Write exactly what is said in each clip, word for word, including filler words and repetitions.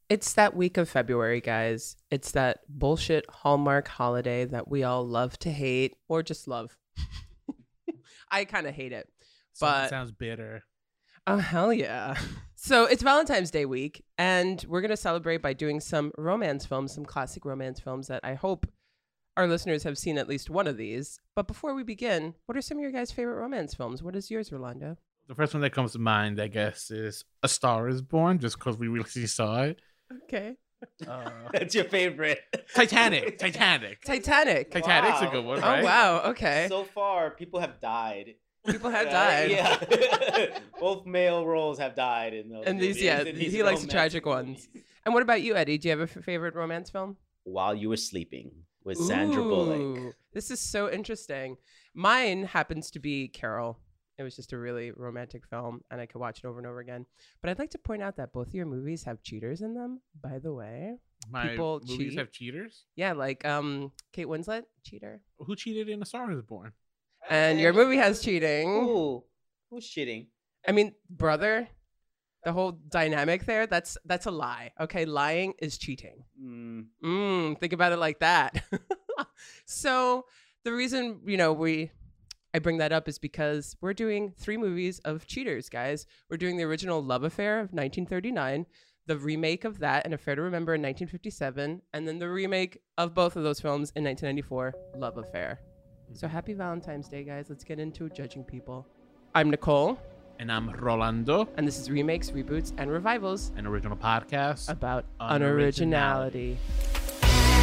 It's that week of February, guys. It's that bullshit Hallmark holiday that we all love to hate or just love. I kind of hate it. Something But sounds bitter. oh, hell yeah. So it's Valentine's Day week, and we're going to celebrate by doing some romance films, some classic romance films that I hope our listeners have seen at least one of these. But before we begin, what are some of your guys' favorite romance films? What is yours, Rolando? The first one that comes to mind, I guess, is A Star is Born, just because we recently saw it. Okay. Uh, That's your favorite. Titanic. Titanic. Titanic. Titanic's Wow. a good one, Oh, right? wow. Okay. So far, people have died. People have Uh, died. Yeah. Both male roles have died in those. And these, movies, yeah, in these he likes the romantic tragic ones. movies. And what about you, Eddie? Do you have a f- favorite romance film? While You Were Sleeping with Sandra Bullock. Ooh, this is so interesting. Mine happens to be Carol. It was just a really romantic film, and I could watch it over and over again. But I'd like to point out that both of your movies have cheaters in them, by the way. My People movies cheat. have cheaters. Yeah, like um, Kate Winslet, cheater. Who cheated in A Star is Born? And your movie has cheating. Ooh, who's cheating? I mean, brother, the whole dynamic there, that's that's a lie. Okay, lying is cheating. Mm, Mm, think about it like that. So the reason, you know, we I bring that up is because we're doing three movies of cheaters, guys. We're doing the original Love Affair of nineteen thirty-nine, the remake of that, An Affair to Remember in nineteen fifty-seven, and then the remake of both of those films in nineteen ninety-four, Love Affair. So happy Valentine's Day, guys. Let's get into judging people. I'm Nicole, And I'm Rolando, and this is Remakes, Reboots, and Revivals an original podcast. about Unoriginality. unoriginality.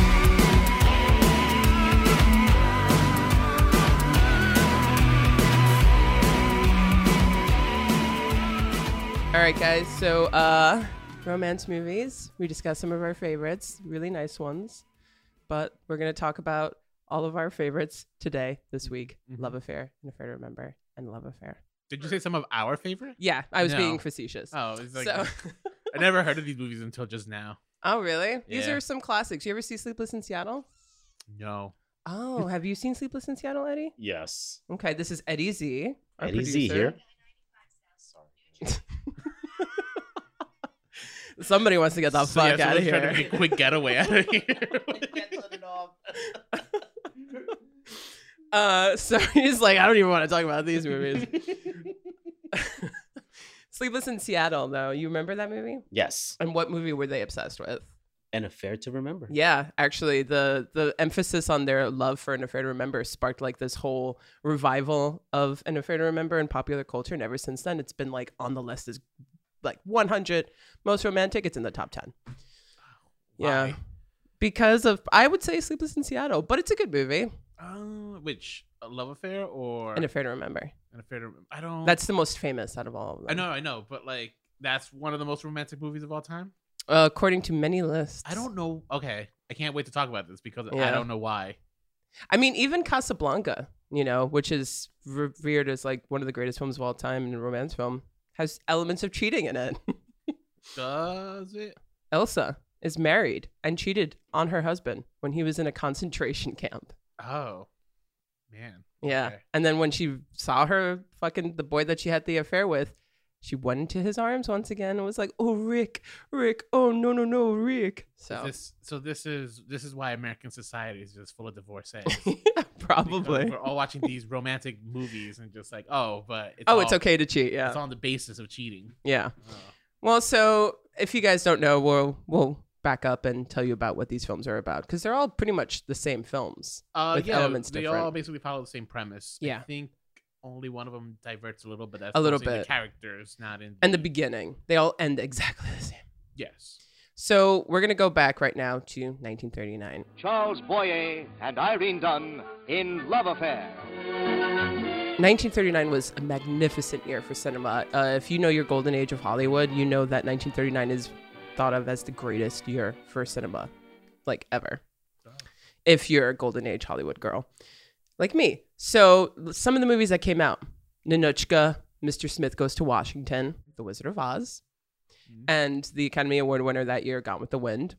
All right, guys. So, uh, romance movies. We discussed some of our favorites, really nice ones. But we're going to talk about all of our favorites today, this week. Mhm. Love Affair, An Affair to Remember, and Love Affair. Did you say some of our favorite? Yeah, I was No. being facetious. Oh, it's like so, I never heard of these movies until just now. oh, really? These Yeah. are some classics. You ever see Sleepless in Seattle? No. Oh, have you seen Sleepless in Seattle, Eddie? yes. Okay, this is Eddie Z. Our Eddie Z producer. here. Somebody wants to get the So, fuck yeah, out of someone's trying to here. make a quick getaway out of here. uh, so he's like, I don't even want to talk about these movies. Sleepless in Seattle, though. You remember that movie? Yes. And what movie were they obsessed with? An Affair to Remember. Yeah, actually, the the emphasis on their love for An Affair to Remember sparked like this whole revival of An Affair to Remember in popular culture, and ever since then, it's been like on the list as like one hundred most romantic. It's in the top ten. Yeah, Why? because of I would say Sleepless in Seattle, but it's a good movie. Uh, which a love affair or An Affair to Remember. An Affair to I don't. That's the most famous out of all of them. I know, I know, but like that's one of the most romantic movies of all time. Uh, according to many lists. I don't know. Okay, I can't wait to talk about this because Yeah. I don't know why. I mean, even Casablanca, you know, which is revered as like one of the greatest films of all time in a romance film, has elements of cheating in it. Does it? Elsa is married and cheated on her husband when he was in a concentration camp. Oh, man. Yeah. Okay. And then when she saw her fucking the boy that she had the affair with, she went into his arms once again and was like, "Oh, Rick, Rick, oh no, no, no, Rick." Is So this so this is this is why American society is just full of divorcees. probably. Because we're all watching these romantic movies and just like, oh, but it's Oh, all, it's okay to cheat. Yeah. It's on the basis of cheating. Yeah. Oh. Well, so if you guys don't know, we'll we'll back up and tell you about what these films are about because they're all pretty much the same films. Uh, With yeah, elements they different. all basically follow the same premise. Yeah. I think only one of them diverts a little, but that's A little mostly in bit. the characters, not in And the beginning, they all end exactly the same. yes. So we're gonna go back right now to nineteen thirty-nine. Charles Boyer and Irene Dunn in Love Affair. nineteen thirty-nine was a magnificent year for cinema. Uh, if you know your golden age of Hollywood, you know that nineteen thirty-nine is thought of as the greatest year for cinema, like ever. Oh. If you're a golden age Hollywood girl, like me. So some of the movies that came out: Ninotchka, Mister Smith Goes to Washington, The Wizard of Oz, Mhm. and the Academy Award winner that year, Gone with the Wind.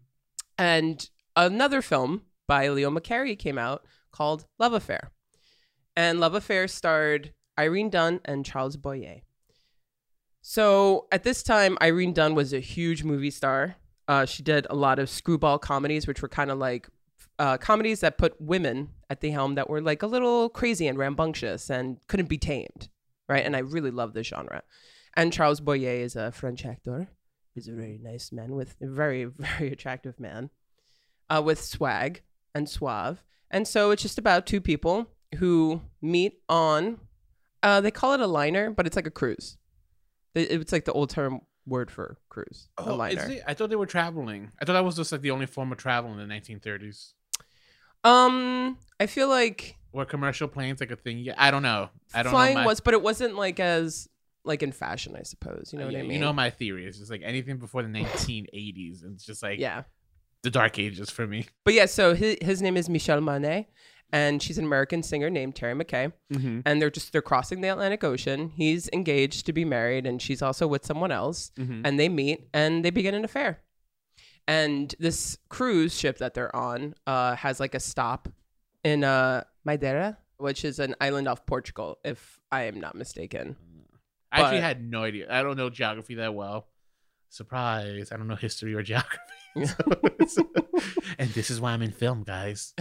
And another film by Leo McCarey came out called Love Affair. And Love Affair starred Irene Dunn and Charles Boyer. So at this time, Irene Dunne was a huge movie star. Uh, she did a lot of screwball comedies, which were kind of like uh, comedies that put women at the helm that were like a little crazy and rambunctious and couldn't be tamed, right? And I really love this genre. And Charles Boyer is a French actor. He's a very nice man with a very, very attractive man uh, with swag and suave. And so it's just about two people who meet on, uh, they call it a liner, but it's like a cruise. It- It's like the old term word for cruise, a Oh, liner. is it? I thought they were traveling. I thought that was just like the only form of travel in the nineteen thirties. Um, I feel like Were commercial planes like a thing? Yeah, I don't know. I don't flying know. My, was, but it wasn't like as like in fashion, I suppose. You know what yeah, I mean? You know my theory is just like anything before the nineteen eighties. It's just like yeah. the dark ages for me. But yeah, so his, his name is Michelle Manet, and she's an American singer named Terry McKay. Mm-hmm. And they're just they're crossing the Atlantic Ocean. He's engaged to be married, and she's also with someone else. Mm-hmm. And they meet and they begin an affair. And this cruise ship that they're on uh, has like a stop in uh, Madeira, which is an island off Portugal, if I am not mistaken. I actually But- had no idea. I don't know geography that well. Surprise! I don't know history or geography. So- and this is why I'm in film, guys.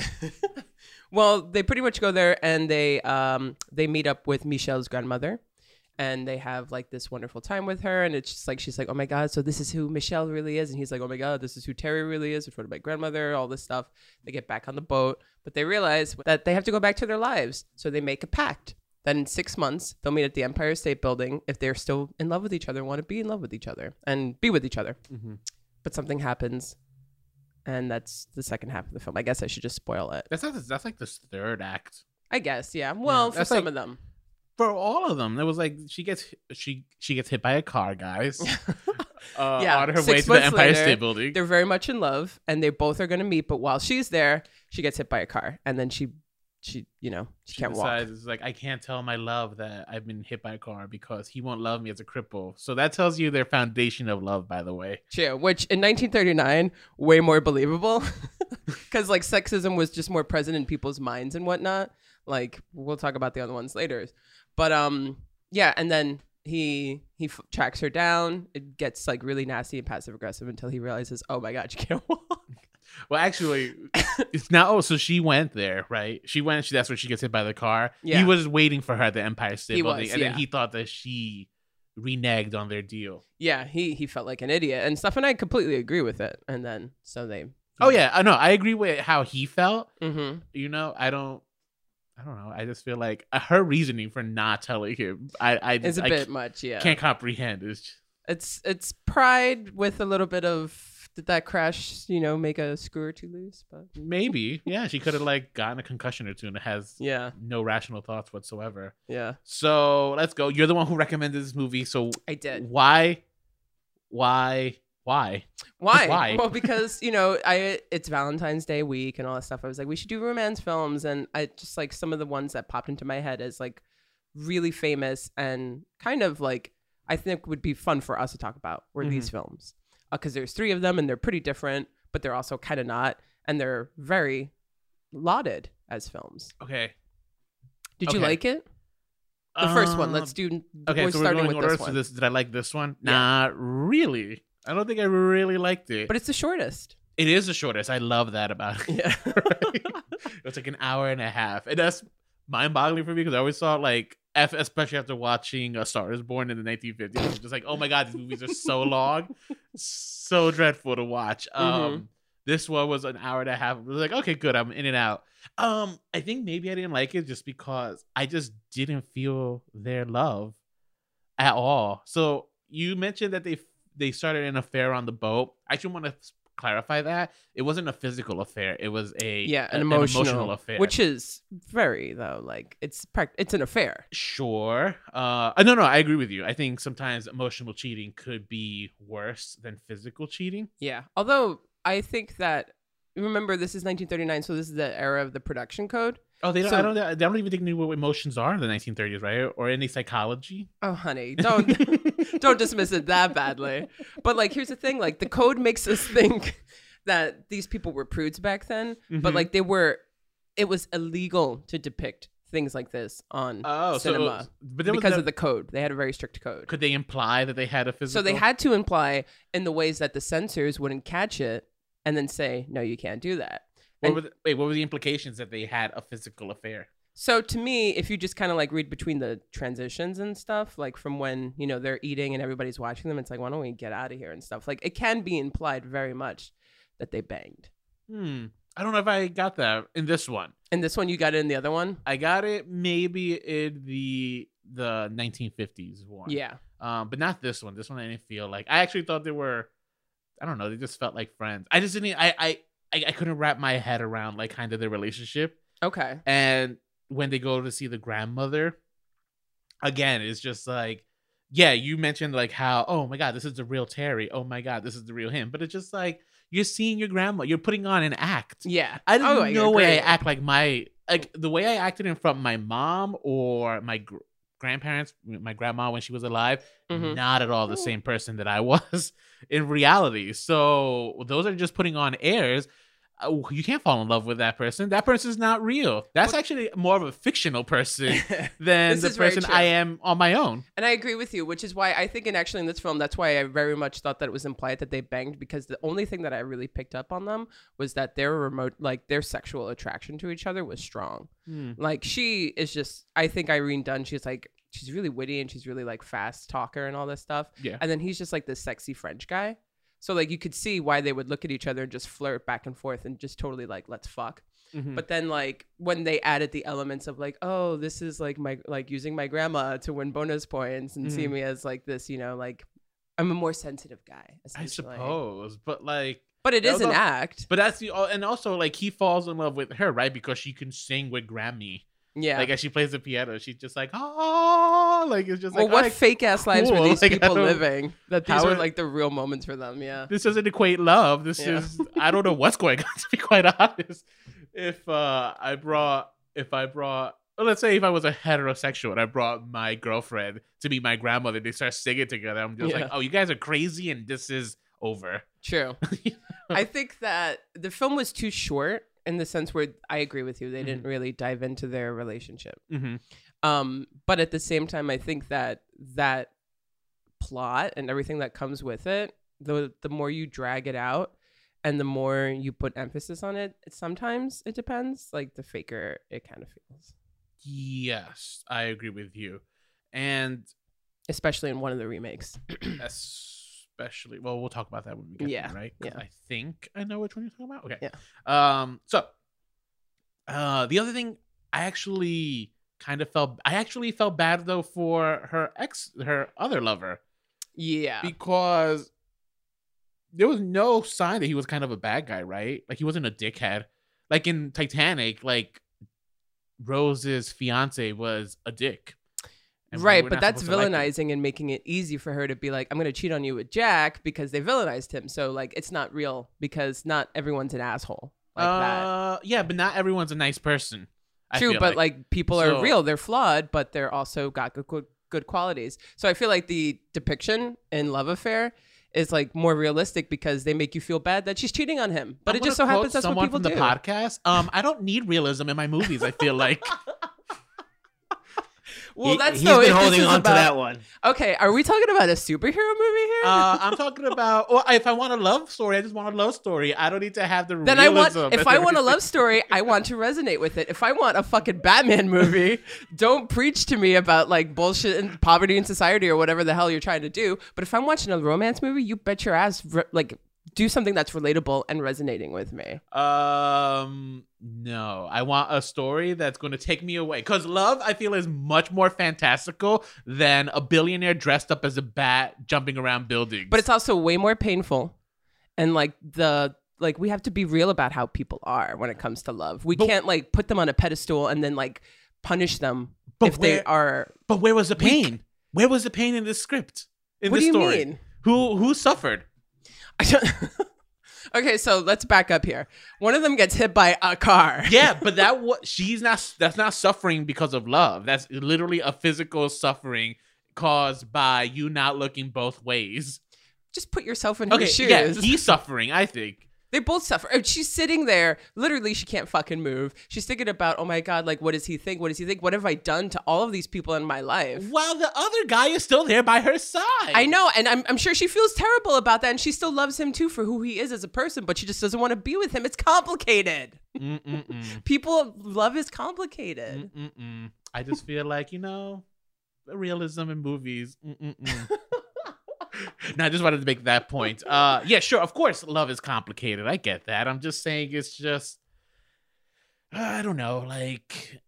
Well, they pretty much go there and they um they meet up with Michelle's grandmother, and they have like this wonderful time with her, and it's just like she's like, oh my god, so this is who Michelle really is, and he's like, oh my god, this is who Terry really is in front of my grandmother, all this stuff. They get back on the boat, but they realize that they have to go back to their lives, so they make a pact that in six months they'll meet at the Empire State Building if they're still in love with each other and want to be in love with each other and be with each other. Mm-hmm. But something happens, and that's the second half of the film. I guess I should just spoil it. That's not, that's like the third act. I guess, yeah. Well, for that's some like- of them. For all of them, it was like she gets she she gets hit by a car, guys. uh, Yeah, on her six way to the months Empire later, State Building. They're very much in love, and they both are going to meet. But while she's there, she gets hit by a car, and then she, she, you know, she, She can't walk. decides it's like I can't tell my love that I've been hit by a car because he won't love me as a cripple. So that tells you their foundation of love, by the way. True, which in nineteen thirty-nine, way more believable, because like sexism was just more present in people's minds and whatnot. Like we'll talk about the other ones later, but um, yeah, and then he he f- tracks her down. It gets like really nasty and passive aggressive until he realizes, oh my god, she can't walk. Well, actually, it's now. Oh, so she went there, right? She went. She, that's where she gets hit by the car. Yeah. He was waiting for her at the Empire State He Building, was, and yeah. then he thought that she reneged on their deal. Yeah, he he felt like an idiot, and stuff, and I completely agree with it. And then so they. Oh yeah, I know. I agree with how he felt. Mm-hmm. You know, I don't. I don't know. I just feel like uh, her reasoning for not telling him, I, I It's just a I bit c- much, yeah. can't comprehend. It's It's it's pride with a little bit of did that crash, you know, make a screw or two loose? But maybe, yeah, she could have like gotten a concussion or two and has yeah, no rational thoughts whatsoever. yeah, So let's go. You're the one who recommended this movie. So I did. why, why, why? Why? Why? Well, because you know, I it's Valentine's Day week and all that stuff. I was like, we should do romance films, and I just like some of the ones that popped into my head as like really famous and kind of like I think would be fun for us to talk about were Mm-hmm. these films because there's three of them and they're pretty different, but they're also kind of not, and they're very lauded as films. Okay. Did you Okay. like it? The first one. Um, Let's do. Okay, we're so we're starting going with order. this So one. this, did I like this one? Yeah. Not really. I don't think I really liked it. But it's the shortest. It is the shortest. I love that about it. Yeah. Right? It's like an hour and a half, and that's mind-boggling for me because I always thought like, F, especially after watching A Star Is Born in the nineteen fifties, I'm just like, oh my god, these movies are so long, so dreadful to watch. Um, Mhm. This one was an hour and a half. I was like, okay, good, I'm in and out. Um, I think maybe I didn't like it just because I just didn't feel their love at all. So you mentioned that they they started an affair on the boat. I actually want to clarify that it wasn't a physical affair; it was a Yeah, a- an emotional, emotional affair, which is very though like it's prac- it's an affair. sure. Uh, no, no, I agree with you. I think sometimes emotional cheating could be worse than physical cheating. Yeah. Although I think that remember this is nineteen thirty-nine, so this is the era of the production code. Oh, they don't. So- I don't. They don't even think they knew what emotions are in the nineteen thirties, right? Or any psychology. Oh, honey, don't don't dismiss it that badly. But like, here's the thing: like, the code makes us think that these people were prudes back then, but Mhm. like they were. It was illegal to depict things like this on Oh, cinema so but there was because no- of the code. They had a very strict code. could they imply that they had a physical? So they had to imply in the ways that the censors wouldn't catch it and then say, no, you can't do that. What And were the, wait, what were the implications that they had a physical affair? so to me, if you just kind of like read between the transitions and stuff, like from when, you know, they're eating and everybody's watching them, it's like, why don't we get out of here and stuff? Like it can be implied very much that they banged. Hmm. I don't know if I got that in this one. And this one, you got it in the other one? I got it maybe in the the nineteen fifties one. Yeah. Um, but not this one. This one I didn't feel like. I actually thought they were. I don't know. They just felt like friends. I just didn't. I I I, I couldn't wrap my head around like kind of their relationship. Okay. And when they go to see the grandmother, again, it's just like, yeah, you mentioned like how, oh my God, this is the real Terry. Oh my God, this is the real him. But it's just like, you're seeing your grandma. You're putting on an act. Yeah. I didn't Oh, I know way I agree. act like my, like the way I acted in front of my mom or my gr- grandparents, my grandma when she was alive, Mhm. not at all the same person that I was in reality. So those are just putting on airs. Uh, You can't fall in love with that person. That person's not real. That's actually more of a fictional person than This the is very person true. I am on my own. And I agree with you, which is why I think, and actually in this film, that's why I very much thought that it was implied that they banged, because the only thing that I really picked up on them was that their remote, like their sexual attraction to each other was strong. Hmm. Like she is just, I think Irene Dunn, she's like, she's really witty and she's really like fast talker and all this stuff. Yeah. And then he's just like this sexy French guy. So like you could see why they would look at each other and just flirt back and forth and just totally like, let's fuck. Mhm. But then like when they added the elements of like, oh, this is like my, like using my grandma to win bonus points and see Mhm. me as like this, you know, like I'm a more sensitive guy, I essentially. suppose, but like, But it That is was an all- act. but that's the, and also like he falls in love with her, right? Because she can sing with Grammy. Yeah. Like as she plays the piano, she's just like, oh, like it's just well, like, what alright, fake ass lives were cool. these Like, I people don't- living? That these how were it- like the real moments for them. Yeah. this doesn't equate love. This Yeah. is I don't know what's going on, to be quite honest. If uh I brought if I brought well, let's say if I was a heterosexual and I brought my girlfriend to be my grandmother, they start singing together. I'm just Yeah. like, oh, you guys are crazy and this is over. True. I think that the film was too short in the sense where I agree with you. They didn't really dive into their relationship. Mm-hmm. Um, but at the same time, I think that that plot and everything that comes with it, the the more you drag it out and the more you put emphasis on it, sometimes it depends. Like the faker, it kind of feels, Yes, I agree with you. And especially in one of the remakes. especially well, we'll talk about that when we get Yeah, there, right? 'Cause yeah. I think I know which one you're talking about. Okay. Yeah. Um, so uh the other thing I actually kind of felt I actually felt bad though for her ex her other lover. Yeah. Because there was no sign that he was kind of a bad guy, right? Like he wasn't a dickhead. Like in Titanic, like Rose's fiance was a dick. And we Right, were but not that's supposed to like him. villainizing and making it easy for her to be like, I'm going to cheat on you with Jack because they villainized him. So, like, it's not real because not everyone's an asshole like that. uh, yeah, but not everyone's a nice person. I True, feel but like, people So- are real. They're flawed, but they're also got good, good good qualities. So I feel like the depiction in Love Affair is like more realistic because they make you feel bad that she's cheating on him. But I'm it just gonna so quote happens that's what someone people from the do. podcast. Um, I don't need realism in my movies. I feel like Well, He- that's he's no, been if this holding is on about- to that one. Okay, are we talking about a superhero movie here? uh, I'm talking about. Well, if I want a love story, I just want a love story. I don't need to have the. Then I want, realism if and I want a everything. love story, I want to resonate with it. If I want a fucking Batman movie, don't preach to me about like bullshit and poverty in society or whatever the hell you're trying to do. But if I'm watching a romance movie, you bet your ass, re- like, do something that's relatable and resonating with me. Um, no, I want a story that's going to take me away. Because love, I feel, is much more fantastical than a billionaire dressed up as a bat jumping around buildings. But it's also way more painful. And like the, like, we have to be real about how people are when it comes to love. We But- can't like put them on a pedestal and then like punish them But if they where- are. But where was the pain? Where was the pain in this script? In What this do you story? mean? Who who suffered? I don't- okay, so let's back up here. One of them gets hit by a car. Yeah, but that what she's not. That's not suffering because of love. That's literally a physical suffering caused by you not looking both ways. Just put yourself in her Okay, shoes. yeah, he's suffering. I think They both suffer. And she's sitting there, literally, she can't fucking move. She's thinking about, oh my God, like, what does he think? What does he think? What have I done to all of these people in my life? While the other guy is still there by her side. I know, and I'm, I'm sure she feels terrible about that, and she still loves him too for who he is as a person, but she just doesn't want to be with him. It's complicated. Mm-mm-mm. People, love is complicated. Mm-mm-mm. I just feel like, you know, realism in movies. Mm-mm-mm. No, I just wanted to make that point. Uh, yeah, sure. Of course, love is complicated. I get that. I'm just saying it's just, I don't know. Like,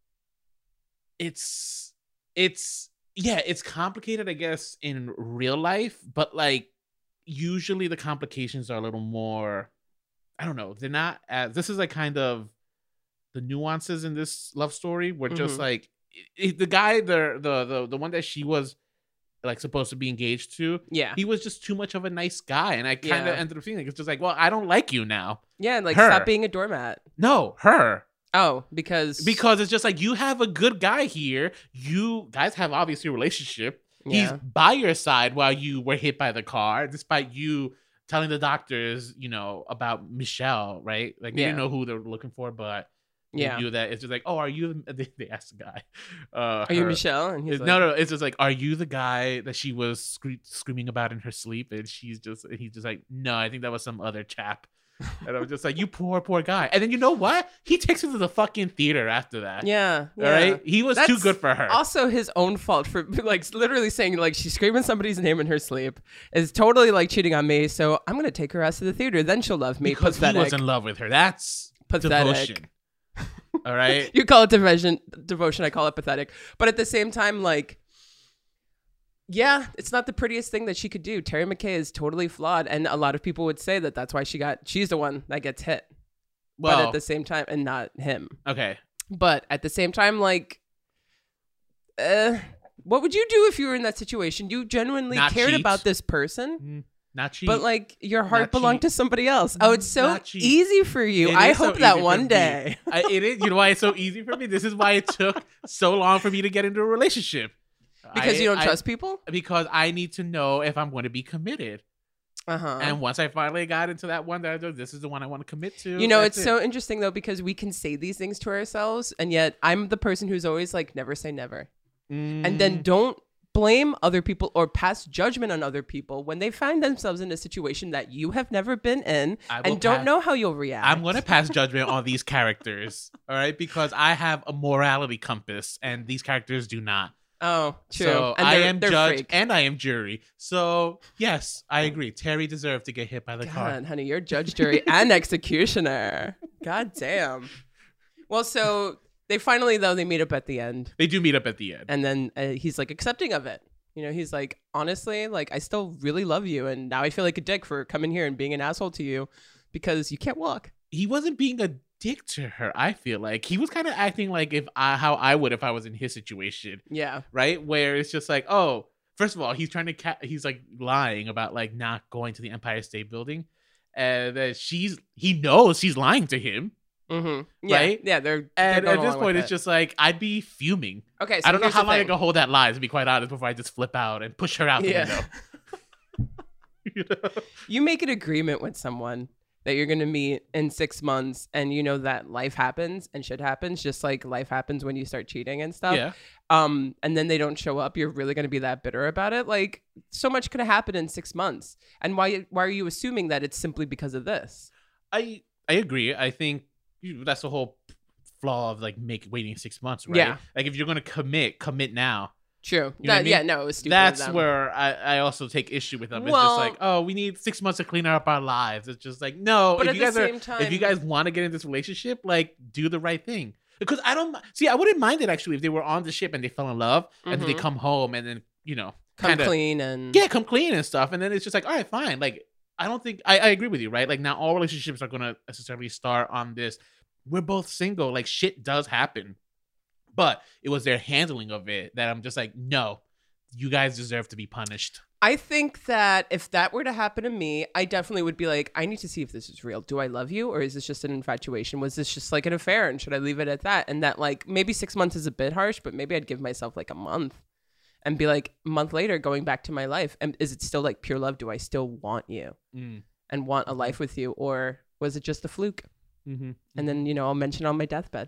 it's, it's, yeah, it's complicated, I guess, in real life. But, like, usually the complications are a little more, I don't know. They're not as, this is like kind of the nuances in this love story were just Mhm. like, it, the guy, the, the, the, the one that she was, like supposed to be engaged to, Yeah. he was just too much of a nice guy, and I kind of Yeah. ended up feeling it's just like, well, I don't like you now. Yeah, like, Her. stop being a doormat. No, her, Oh, because... because it's just like you have a good guy here. You guys have obviously a relationship. He's Yeah. by your side while you were hit by the car, despite you telling the doctors, you know, about Michelle, right? Like they Yeah. didn't know who they were looking for, but they Yeah. knew that it's just like, oh, are you? The, they, they asked the guy, uh, Are you her- Michelle? And he's It- like, no, no, it's just like, are you the guy that she was scre- screaming about in her sleep? And she's just, and he's just like, no, I think that was some other chap. And I'm just like, you poor, poor guy. And then you know what? He takes her to the fucking theater after that. Yeah. All yeah. right. He was too That's good for her. Also his own fault for like literally saying like she's screaming somebody's name in her sleep is totally like cheating on me. So I'm gonna take her ass to the theater. Then she'll love me. because he Pathetic. was in love with her. That's Pathetic. devotion. All right. You call it devotion. Devotion. I call it pathetic. But at the same time, like, yeah, it's not the prettiest thing that she could do. Terry McKay is totally flawed, and a lot of people would say that that's why she got. She's the one that gets hit. Well, But at the same time, and not him. okay. But at the same time, like, uh, what would you do if you were in that situation? You genuinely Not cared cheat. about this person, Mm, Not cheap. but like your heart Not belonged cheat. to somebody else. Oh, it's so Not cheat. easy for you. It I is so hope that easy for one me. day. I, it is. You know why it's so easy for me? This is why it took so long for me to get into a relationship. Because I- you don't I- trust people? Because I need to know if I'm going to be committed. Uh-huh. And once I finally got into that one, that I was, this is the one I want to commit to. You know, that's it's it. so interesting though, because we can say these things to ourselves, and yet I'm the person who's always like, never say never. And Mm. then don't blame other people or pass judgment on other people when they find themselves in a situation that you have never been in I will and don't pass- know how you'll react. I'm going to pass judgment on these characters, all right? Because I have a morality compass, and these characters do not. Oh, true. So and I they're- am they're judge freak. and I am jury. So yes, I agree. Terry deserved to get hit by the car. God, honey, you're judge, jury, and executioner. God damn. Well, so they finally, though, they meet up at the end. They do meet up at the end. And then uh, he's like accepting of it. You know, he's like, honestly, like, I still really love you. And now I feel like a dick for coming here and being an asshole to you because you can't walk. He wasn't being a dick to her. I feel like he was kind of acting like if I, how I would if I was in his situation, Yeah. right? Where it's just like, oh, first of all, he's trying to ca- he's like lying about like not going to the Empire State Building, and that she's he knows she's lying to him, Mm-hmm. Yeah. Right? Yeah. They're, and they're at going this along point, with it's it. just like I'd be fuming. Okay. So I don't know here's how the long I thing. can hold that lie, to be quite honest, before I just flip out and push her out the Yeah. window. You know? You make an agreement with someone that you're going to meet in six months and you know that life happens and shit happens, just like life happens when you start cheating and stuff. Yeah. Um, and then they don't show up. You're really going to be that bitter about it. Like, so much could have happened in six months. And why, why are you assuming that it's simply because of this? I I agree. I think you, that's the whole flaw of like make waiting six months, right? Yeah. Like if you're gonna commit, commit now. True. You know what I That- mean? Yeah, no, it was stupid. of That's them. where I, I also take issue with them. It's Well- just like, oh, we need six months to clean up our lives. It's just like, no. But if at you the guys same are, time- if you guys want to get in this relationship, like do the right thing. Because I don't see. I wouldn't mind it actually if they were on the ship and they fell in love and then they Mhm. come home and then you know Come kinda, clean and yeah, come clean and stuff. And then it's just like, all right, fine. Like, I don't think I, I agree with you, right? Like, not all relationships are gonna necessarily start on this. We're both single. Like, shit does happen, but it was their handling of it that I'm just like, no, you guys deserve to be punished. I think that if that were to happen to me, I definitely would be like, I need to see if this is real. Do I love you, or is this just an infatuation? Was this just like an affair, and should I leave it at that? And that, like, maybe six months is a bit harsh, but maybe I'd give myself like a month and be like, a month later, going back to my life, and is it still like pure love? Do I still want you Mm. and want a life with you, or Was it just a fluke? Mm-hmm. And then, you know, I'll mention it on my deathbed.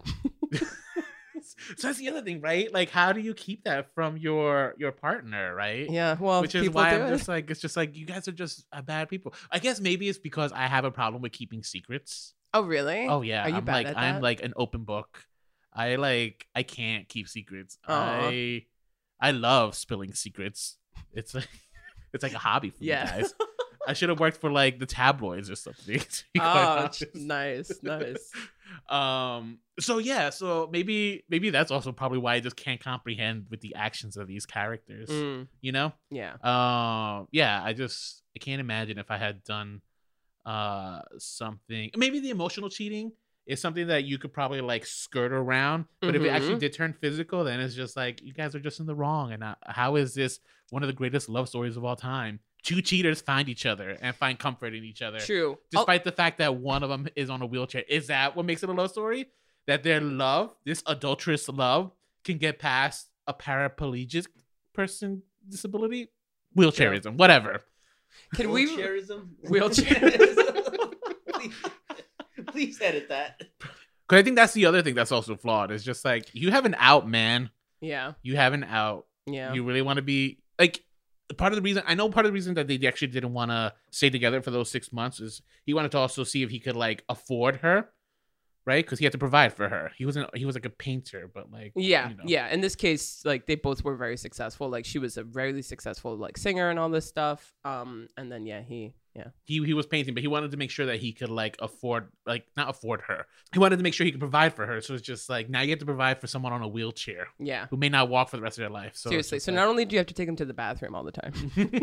So that's the other thing, right? Like, how do you keep that from your your partner, right? Yeah, well, Which is people why do I'm it. just like, it's just like, you guys are just uh, bad people. I guess maybe it's because I have a problem with keeping secrets. Oh, really? Oh yeah, Are you I'm bad like at I'm that? like an open book. I like I can't keep secrets. Aw. I I love spilling secrets. It's like it's like a hobby for Yeah. me, guys. I should have worked for like the tabloids or something. to be quite Oh, honest. nice, nice. Um. So yeah. So maybe maybe that's also probably why I just can't comprehend with the actions of these characters. Mm, You know. yeah. Um. Yeah. I just I can't imagine if I had done uh something. Maybe the emotional cheating is something that you could probably like skirt around. But if it actually Mhm. did turn physical, then it's just like you guys are just in the wrong. And uh, how is this one of the greatest love stories of all time? Two cheaters find each other and find comfort in each other. True. Oh, Despite the fact that one of them is on a wheelchair. Is that what makes it a love story? That their love, this adulterous love, can get past a paraplegic person disability? Wheelchairism, whatever. Can we? Wheelchairism? Wheelchair- please, please edit that. Because I think that's the other thing that's also flawed. It's just like, you have an out, man. Yeah. You have an out. Yeah. You really want to be like, part of the reason I know part of the reason that they actually didn't want to stay together for those six months is he wanted to also see if he could like afford her, right? Because he had to provide for her. He wasn't he was like a painter, but like Yeah, you know. yeah. In this case, like they both were very successful. Like she was a very successful like singer and all this stuff. Um, and then yeah, he yeah. He he was painting, but he wanted to make sure that he could like afford like not afford her. He wanted to make sure he could provide for her. So it's just like now you have to provide for someone on a wheelchair Yeah. who may not walk for the rest of their life. So it's Seriously. just So like- not only do you have to take him to the bathroom all the time.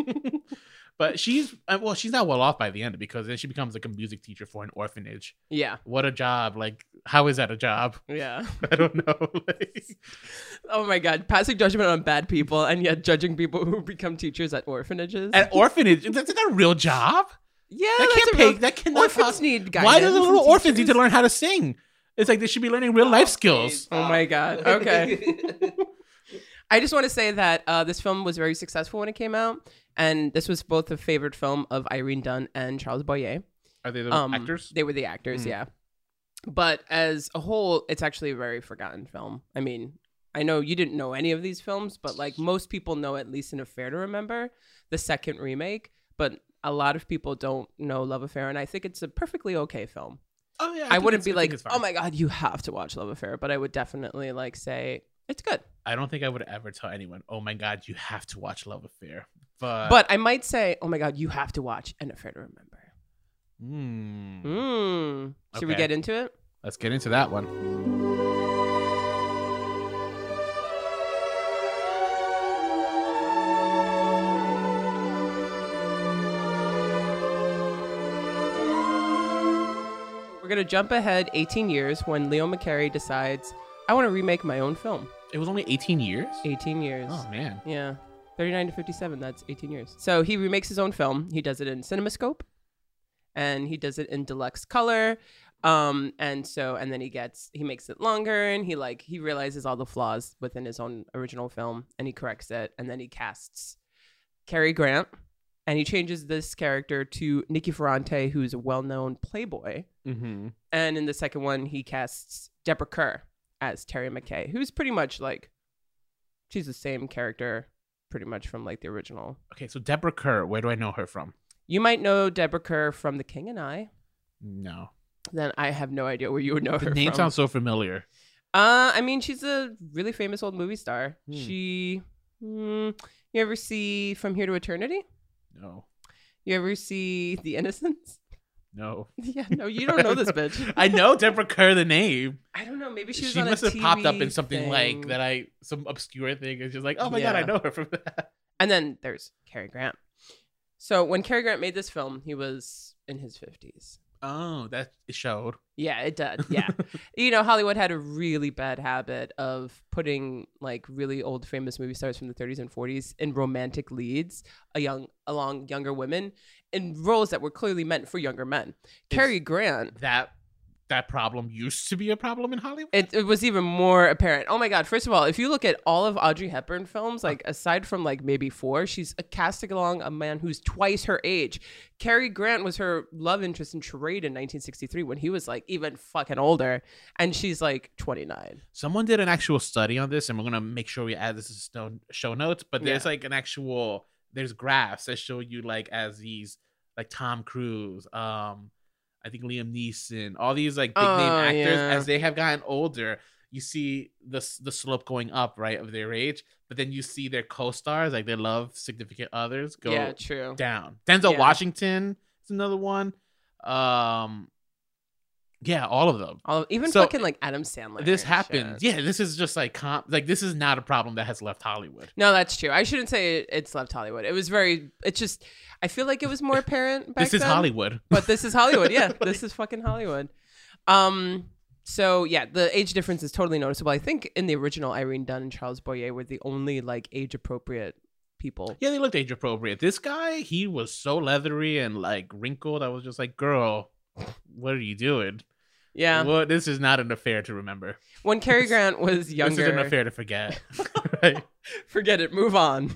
But she's uh, well, she's not well off by the end because then she becomes like a music teacher for an orphanage. Yeah. What a job! Like, how is that a job? Yeah. I don't know. Like, Oh my God. Passing judgment on bad people and yet judging people who become teachers at orphanages. an orphanage, that's not a real job. yeah. That that's can't a pay. real- That cannot. Orphans poss- need guidance. Why do the and little orphans need to teachers. learn how to sing? It's like they should be learning real life skills. Oh my God. Okay. I just want to say that uh, this film was very successful when it came out. And this was both a favorite film of Irene Dunne and Charles Boyer. Are they the Um, actors? They were the actors, Mhm. yeah. But as a whole, it's actually a very forgotten film. I mean, I know you didn't know any of these films, but like most people know at least in Affair to Remember, the second remake. But a lot of people don't know Love Affair, and I think it's a perfectly okay film. Oh yeah. I, think wouldn't it's- be I like, think it's oh fine. my God, you have to watch Love Affair, but I would definitely like say it's good. I don't think I would ever tell anyone, oh my God, you have to watch Love Affair. But, But I might say, oh my God, you have to watch An Affair to Remember. mm, Mm. Should we Okay. get into it? let's get into that one. We're going to jump ahead eighteen years when Leo McCarey decides, I want to remake my own film. It was only eighteen years? eighteen years. Oh man. Yeah. thirty-nine to fifty-seven, that's eighteen years. So he remakes his own film. He does it in CinemaScope and he does it in deluxe color. Um, and so, and then he gets, he makes it longer and he like, he realizes all the flaws within his own original film and he corrects it. And then he casts Cary Grant and he changes this character to Nikki Ferrante, who's a well-known playboy. Mm-hmm. And in the second one, he casts Deborah Kerr as Terry McKay, who's pretty much like, she's the same character pretty much from like the original. Okay, so Deborah Kerr, where do I know her from? You might know Deborah Kerr from The King and I. No. Then I have no idea where you would know The her name from. sounds so familiar. Uh, I mean, she's a really famous old movie star. Hmm. She, mm, you ever see From Here to Eternity? No. You ever see The Innocents? No. Yeah, no, you don't know this bitch. I know Deborah Kerr, the name. I don't know. Maybe she She, was on must a have popped up T V in something thing. like that. I some obscure thing. It's just like, oh my god, I Yeah. know her from that. And then there's Cary Grant. So when Cary Grant made this film, he was in his fifties. Oh, that it showed. Yeah, it did. Yeah. You know, Hollywood had a really bad habit of putting like really old famous movie stars from the thirties and forties in romantic leads, a young along younger women in roles that were clearly meant for younger men. Cary Grant, That that problem used to be a problem in Hollywood. It, it was even more apparent. Oh my God. First of all, if you look at all of Audrey Hepburn films, like aside from like maybe four, she's casting along a man who's twice her age. Cary Grant was her love interest in Charade in nineteen sixty-three when he was like even fucking older. And she's like twenty-nine. Someone did an actual study on this, and we're going to make sure we add this to show, show notes. But there's Yeah. like an actual, there's graphs that show you like as these, like Tom Cruise, um, I think Liam Neeson, all these like big name Oh, actors, yeah. as they have gotten older, you see the the slope going up, right, of their age. But then you see their co-stars, like their love significant others, go Yeah, true. down. Denzel Yeah. Washington is another one. Um, yeah, all of them. All of, even So, fucking like Adam Sandler. This and happens. shit. Yeah, this is just like comp. Like this is not a problem that has left Hollywood. No, that's true. I shouldn't say it, it's left Hollywood. It was very, it's just, I feel like it was more apparent back This is then. Hollywood. But this is Hollywood. Yeah, this is fucking Hollywood. Um, so yeah, the age difference is totally noticeable. I think in the original, Irene Dunn and Charles Boyer were the only like age appropriate people. Yeah, they looked age appropriate. This guy, he was so leathery and like wrinkled. I was just like, girl, what are you doing? Yeah. Well, this is not an affair to remember. When Cary Grant was younger, This is an affair to forget. Right? forget it, move on.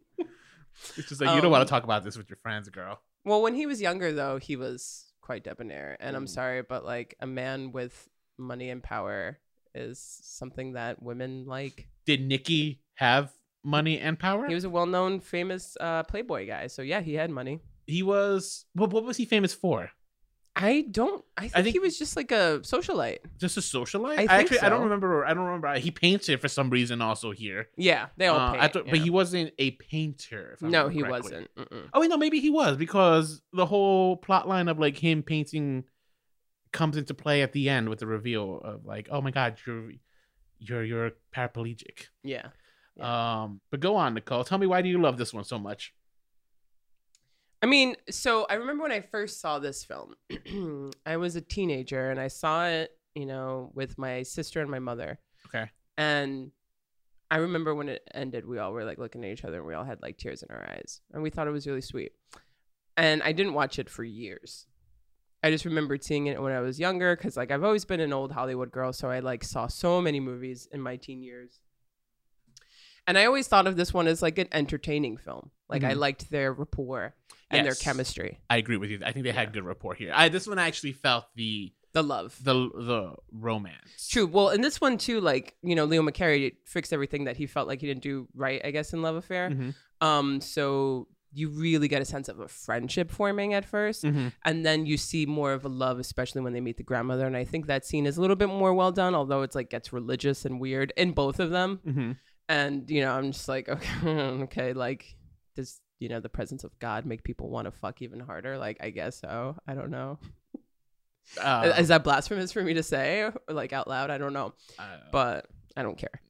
It's just like you don't want Um, to talk about this with your friends, girl. Well, when he was younger, though, he was quite debonair. And I'm Mm. sorry, but like a man with money and power is something that women like. Did Nikki have money and power? He was a well-known, famous uh, Playboy guy. So yeah, he had money. He was. What? What was he famous for? I don't. I think, think- he was just like a socialite. Just a socialite? I think Actually, I don't so. remember. I don't remember. He painted for some reason also here. Yeah, they all Uh, paint. I thought, yeah. But he wasn't a painter. If I no, remember he correctly. wasn't. Mm-mm. Oh wait, no, maybe he was, because the whole plot line of like him painting comes into play at the end with the reveal of like, oh my god, you're you're you're paraplegic. Yeah. Um, but go on, Nicole. Tell me, why do you love this one so much? I mean, so I remember when I first saw this film, I was a teenager and I saw it, you know, with my sister and my mother. Okay. And I remember when it ended, we all were like looking at each other and we all had like tears in our eyes. And we thought it was really sweet. And I didn't watch it for years. I just remembered seeing it when I was younger because like I've always been an old Hollywood girl. So I like saw so many movies in my teen years. And I always thought of this one as like an entertaining film. Like I Mhm. liked their rapport and Yes. their chemistry, I agree with you. I think they had good rapport here. I this one I actually felt the the love. the the romance. True. Well, in this one too, like, you know, Leo McCarey fixed everything that he felt like he didn't do right, I guess, in Love Affair. Mhm. Um, so you really get a sense of a friendship forming at first. Mhm. And then you see more of a love, especially when they meet the grandmother. And I think that scene is a little bit more well done, although it's like gets religious and weird in both of them. Mhm. And, you know, I'm just like, okay, okay, like, does, you know, the presence of God make people want to fuck even harder? Like, I guess so. I don't know. Uh, Is that blasphemous for me to say, like out loud? I don't know, uh, but I don't care.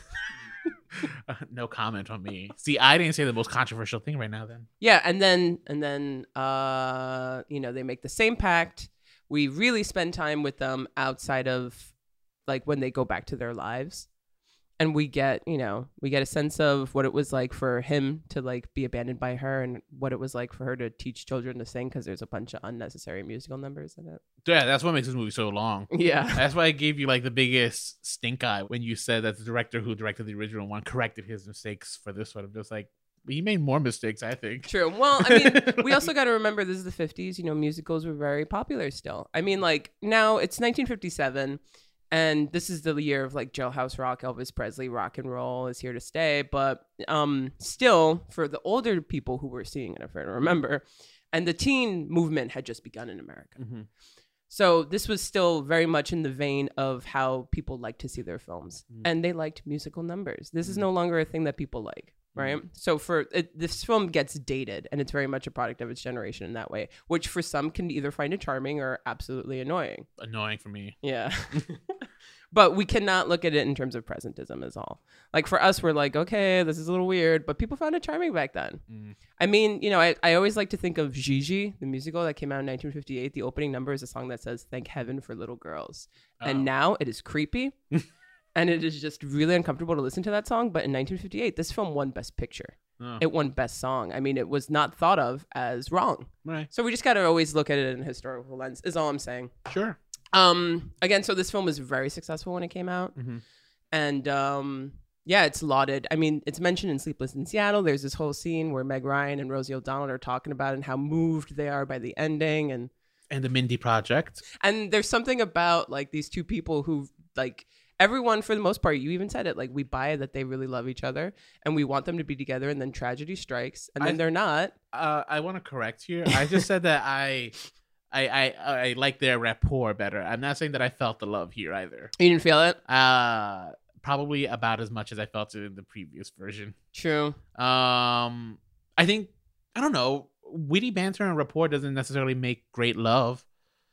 no comment on me. See, I didn't say the most controversial thing right now. Then Yeah, and then and then uh, you know, they make the same pact. We really spend time with them outside of like when they go back to their lives. And we get, you know, we get a sense of what it was like for him to like be abandoned by her and what it was like for her to teach children to sing because there's a bunch of unnecessary musical numbers in it. yeah, that's what makes this movie so long. Yeah. That's why I gave you like the biggest stink eye when you said that the director who directed the original one corrected his mistakes for this one. I'm just like, he made more mistakes, I think. True. Well, I mean, we also got to remember this is the fifties. You know, musicals were very popular still. I mean, like now it's nineteen fifty-seven, and this is the year of like Jailhouse Rock, Elvis Presley, rock and roll is here to stay. But um, still, for the older people who were seeing it, if I remember, and the teen movement had just begun in America. Mhm. So this was still very much in the vein of how people like to see their films, Mm. and they liked musical numbers. This is Mm. no longer a thing that people like, right? So for it, this film gets dated, and it's very much a product of its generation in that way, which for some can either find it charming or absolutely annoying. Annoying for me. Yeah. But we cannot look at it in terms of presentism as all. Like for us, we're like, okay, this is a little weird, but people found it charming back then. Mm. I mean, you know, I, I always like to think of Gigi, the musical that came out in nineteen fifty-eight. The opening number is a song that says, "Thank heaven for little girls." Oh. And now it is creepy and it is just really uncomfortable to listen to that song. But in nineteen fifty-eight, this film won Best Picture. Oh. It won Best Song. I mean, it was not thought of as wrong. Right. So we just got to always look at it in a historical lens, is all I'm saying. Sure. Um, again, so this film was very successful when it came out. Mm-hmm. And um, yeah, it's lauded. I mean, it's mentioned in Sleepless in Seattle. There's this whole scene where Meg Ryan and Rosie O'Donnell are talking about it and how moved they are by the ending. And And the Mindy Project. and there's something about like these two people who like everyone, for the most part, you even said it, like we buy that they really love each other and we want them to be together, and then tragedy strikes and then I- they're not. Uh, I want to correct here. I just said that I, I, I, I like their rapport better. I'm not saying that I felt the love here either. You didn't feel it? Uh, probably about as much as I felt it in the previous version. True. Um, I think I don't know. Witty banter and rapport doesn't necessarily make great love.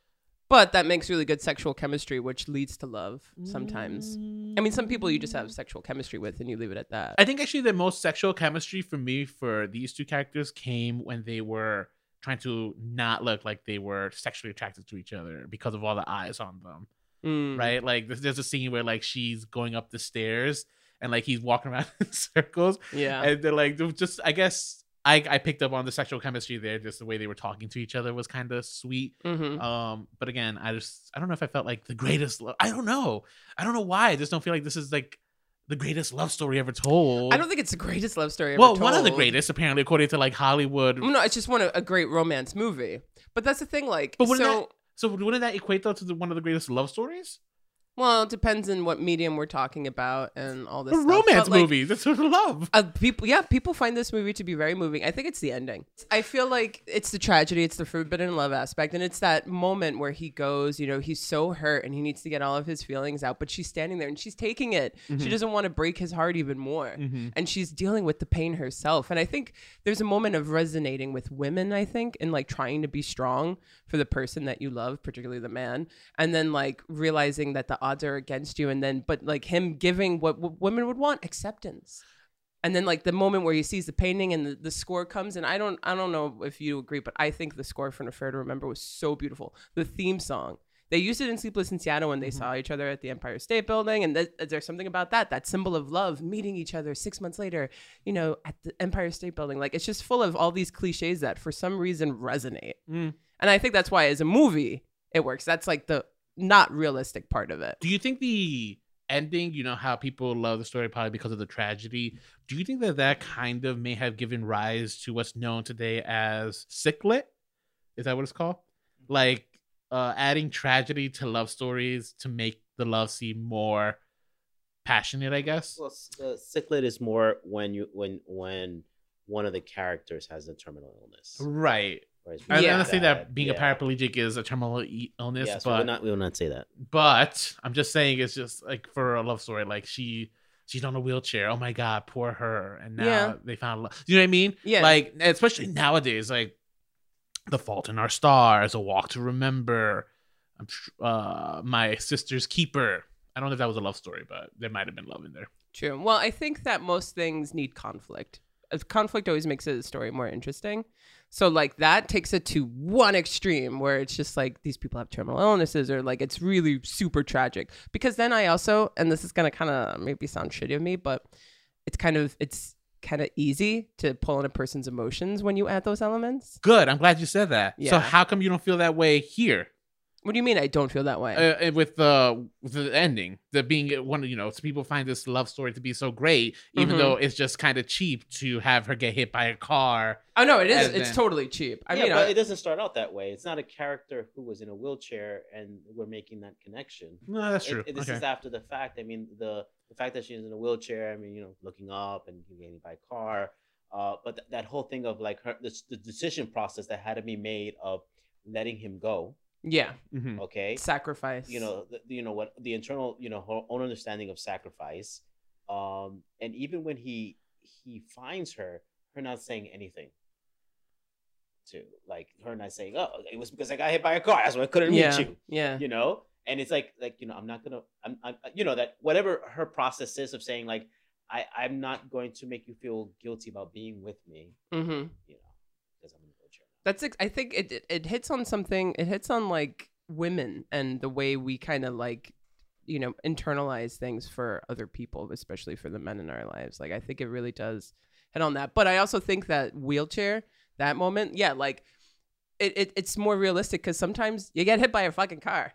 But that makes really good sexual chemistry, which leads to love sometimes. I mean, some people you just have sexual chemistry with and you leave it at that. I think actually the most sexual chemistry for me for these two characters came when they were trying to not look like they were sexually attracted to each other because of all the eyes on them. Mm. Right? Like there's, there's a scene where like she's going up the stairs and like he's walking around in circles. Yeah. And they're like, they're just I guess I, I picked up on the sexual chemistry there. Just the way they were talking to each other was kind of sweet. Mm-hmm. Um, but again, I just I don't know if I felt like the greatest love. I don't know. I don't know why. I just don't feel like this is like the greatest love story ever told. I don't think it's the greatest love story ever well, told. one of the greatest, apparently, according to like Hollywood. No, it's just one of, a great romance movie. But that's the thing, like, But wouldn't so, that, so wouldn't that equate though to the, one of the greatest love stories? well, it depends on what medium we're talking about and all this A stuff. romance But, like, movie. That's sort of love. Uh, people, yeah, people find this movie to be very moving. I think it's the ending. I feel like it's the tragedy, it's the forbidden love aspect, and it's that moment where he goes, you know, he's so hurt and he needs to get all of his feelings out, but she's standing there and she's taking it. Mm-hmm. She doesn't want to break his heart even more, Mhm. and she's dealing with the pain herself. And I think there's a moment of resonating with women. I think in like trying to be strong for the person that you love, particularly the man, and then like realizing that the odds are against you. And then, but like him giving what, what women would want, acceptance. And then like the moment where he sees the painting and the, the score comes, and I don't, I don't know if you agree, but I think the score for An Affair to Remember was so beautiful. The theme song, they used it in Sleepless in Seattle when they Mhm. saw each other at the Empire State Building. And th- there's something about that, that symbol of love, meeting each other six months later, you know, at the Empire State Building. Like it's just full of all these cliches that for some reason resonate. Mm. And I think that's why as a movie, it works. That's like the not realistic part of it. Do you think the ending, you know, how people love the story probably because of the tragedy, do you think that that kind of may have given rise to what's known today as sicklit? Is that what it's called? Like uh, adding tragedy to love stories to make the love seem more passionate, I guess? Well, s- uh, sicklet is more when you when when one of the characters has a terminal illness. Right. Whereas I Yeah. don't say that being a yeah. paraplegic is a terminal e- illness, Yes, we but will not we will not say that. but I'm just saying it's just like for a love story, like she she's on a wheelchair. Oh my god, poor her. And now Yeah. they found love. You know what I mean? Yeah. Like especially nowadays, like The Fault in Our Stars, A Walk to Remember, I'm tr- uh My Sister's Keeper. I don't know if that was a love story, but there might have been love in there. True. Well, I think that most things need conflict. Uh, Conflict always makes a story more interesting. So, like, that takes it to one extreme where it's just like these people have terminal illnesses or like it's really super tragic. Because then I also, and this is going to kind of maybe sound shitty of me, but it's kind of, it's kind of easy to pull in a person's emotions when you add those elements. Good. I'm glad you said that. So Yeah. how come you don't feel that way here? What do you mean I don't feel that way? Uh, with the with the ending, the being one, you know, so people find this love story to be so great, even Mhm. though it's just kind of cheap to have her get hit by a car. oh, no, it is. and It's then- totally cheap. I yeah, mean, but I, it doesn't start out that way. It's not a character who was in a wheelchair and we're making that connection. No, that's It- true. it- this okay. is after the fact. I mean, the the fact that she's in a wheelchair. I mean, you know, looking up and getting hit by a car. Uh, but th- that whole thing of like her, the, the decision process that had to be made of letting him go. yeah, Mhm. Okay, sacrifice. you know, the, you know what the internal, you know, her own understanding of sacrifice. Um, and even when he he finds her, her not saying anything. To like her not saying, oh, it was because I got hit by a car. That's why I couldn't yeah, meet you. yeah. You know, and it's like like you know, I'm not gonna, I'm, I'm you know that whatever her process is of saying like, I I'm not going to make you feel guilty about being with me. Mm-hmm. You know, because I'm in a wheelchair. That's ex- I think it, it it hits on something. It hits on like women and the way we kind of like, you know, internalize things for other people, especially for the men in our lives. Like I think it really does hit on that. But I also think that wheelchair, that moment, yeah, like it, it it's more realistic because sometimes you get hit by a fucking car.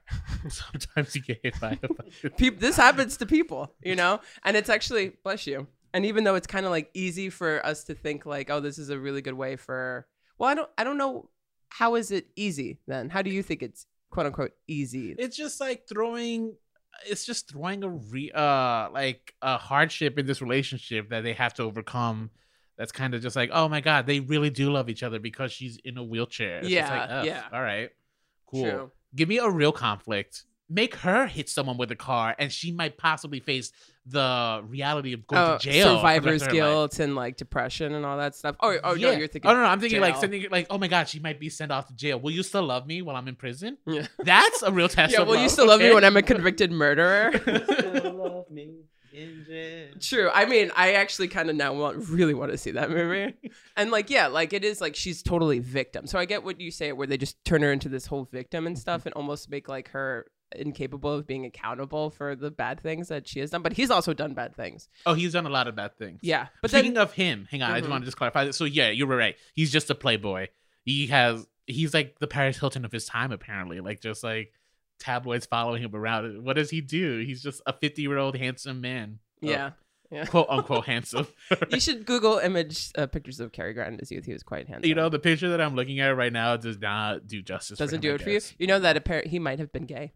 Sometimes you get hit by a fucking Peop this happens to people, you know, and it's actually bless you. And even though it's kind of like easy for us to think like, oh, this is a really good way for. Well, I don't. I don't know. How is it easy then? How do you think it's quote unquote easy? It's just like throwing. It's just throwing a re uh like a hardship in this relationship that they have to overcome. That's kind of just like, oh my god, they really do love each other because she's in a wheelchair. It's just Yeah, like, ugh, yeah. All right, cool. True. Give me a real conflict. Make her hit someone with a car, and she might possibly face the reality of going Oh, to jail. for the rest survivor's of her life. guilt and like depression and all that stuff. Oh, oh Yeah. no, you're thinking. Oh no, no, I'm thinking like jail. sending like, oh my god, she might be sent off to jail. Will you still love me while I'm in prison? Yeah. That's a real test. Yeah. of Will you love, still love me okay? when I'm a convicted murderer? Still love me in jail. True. I mean, I actually kind of now want, really want to see that movie. And like, yeah, like it is like she's totally victim. So I get what you say, where they just turn her into this whole victim and stuff, and almost make like her incapable of being accountable for the bad things that she has done. But he's also done bad things. Oh, he's done a lot of bad things. Yeah. But Speaking then, of him, hang on, I just Mhm. want to just clarify this. So yeah, you were right. He's just a playboy. He has he's like the Paris Hilton of his time, apparently. Like just like tabloids following him around. What does he do? He's just a fifty year old handsome man. Oh, yeah. Yeah. quote unquote handsome. You should Google image uh, pictures of Cary Grant in his youth. He was quite handsome. You know, the picture that I'm looking at right now does not do justice. doesn't for do him, it I for you. guess. You know that apparently he might have been gay.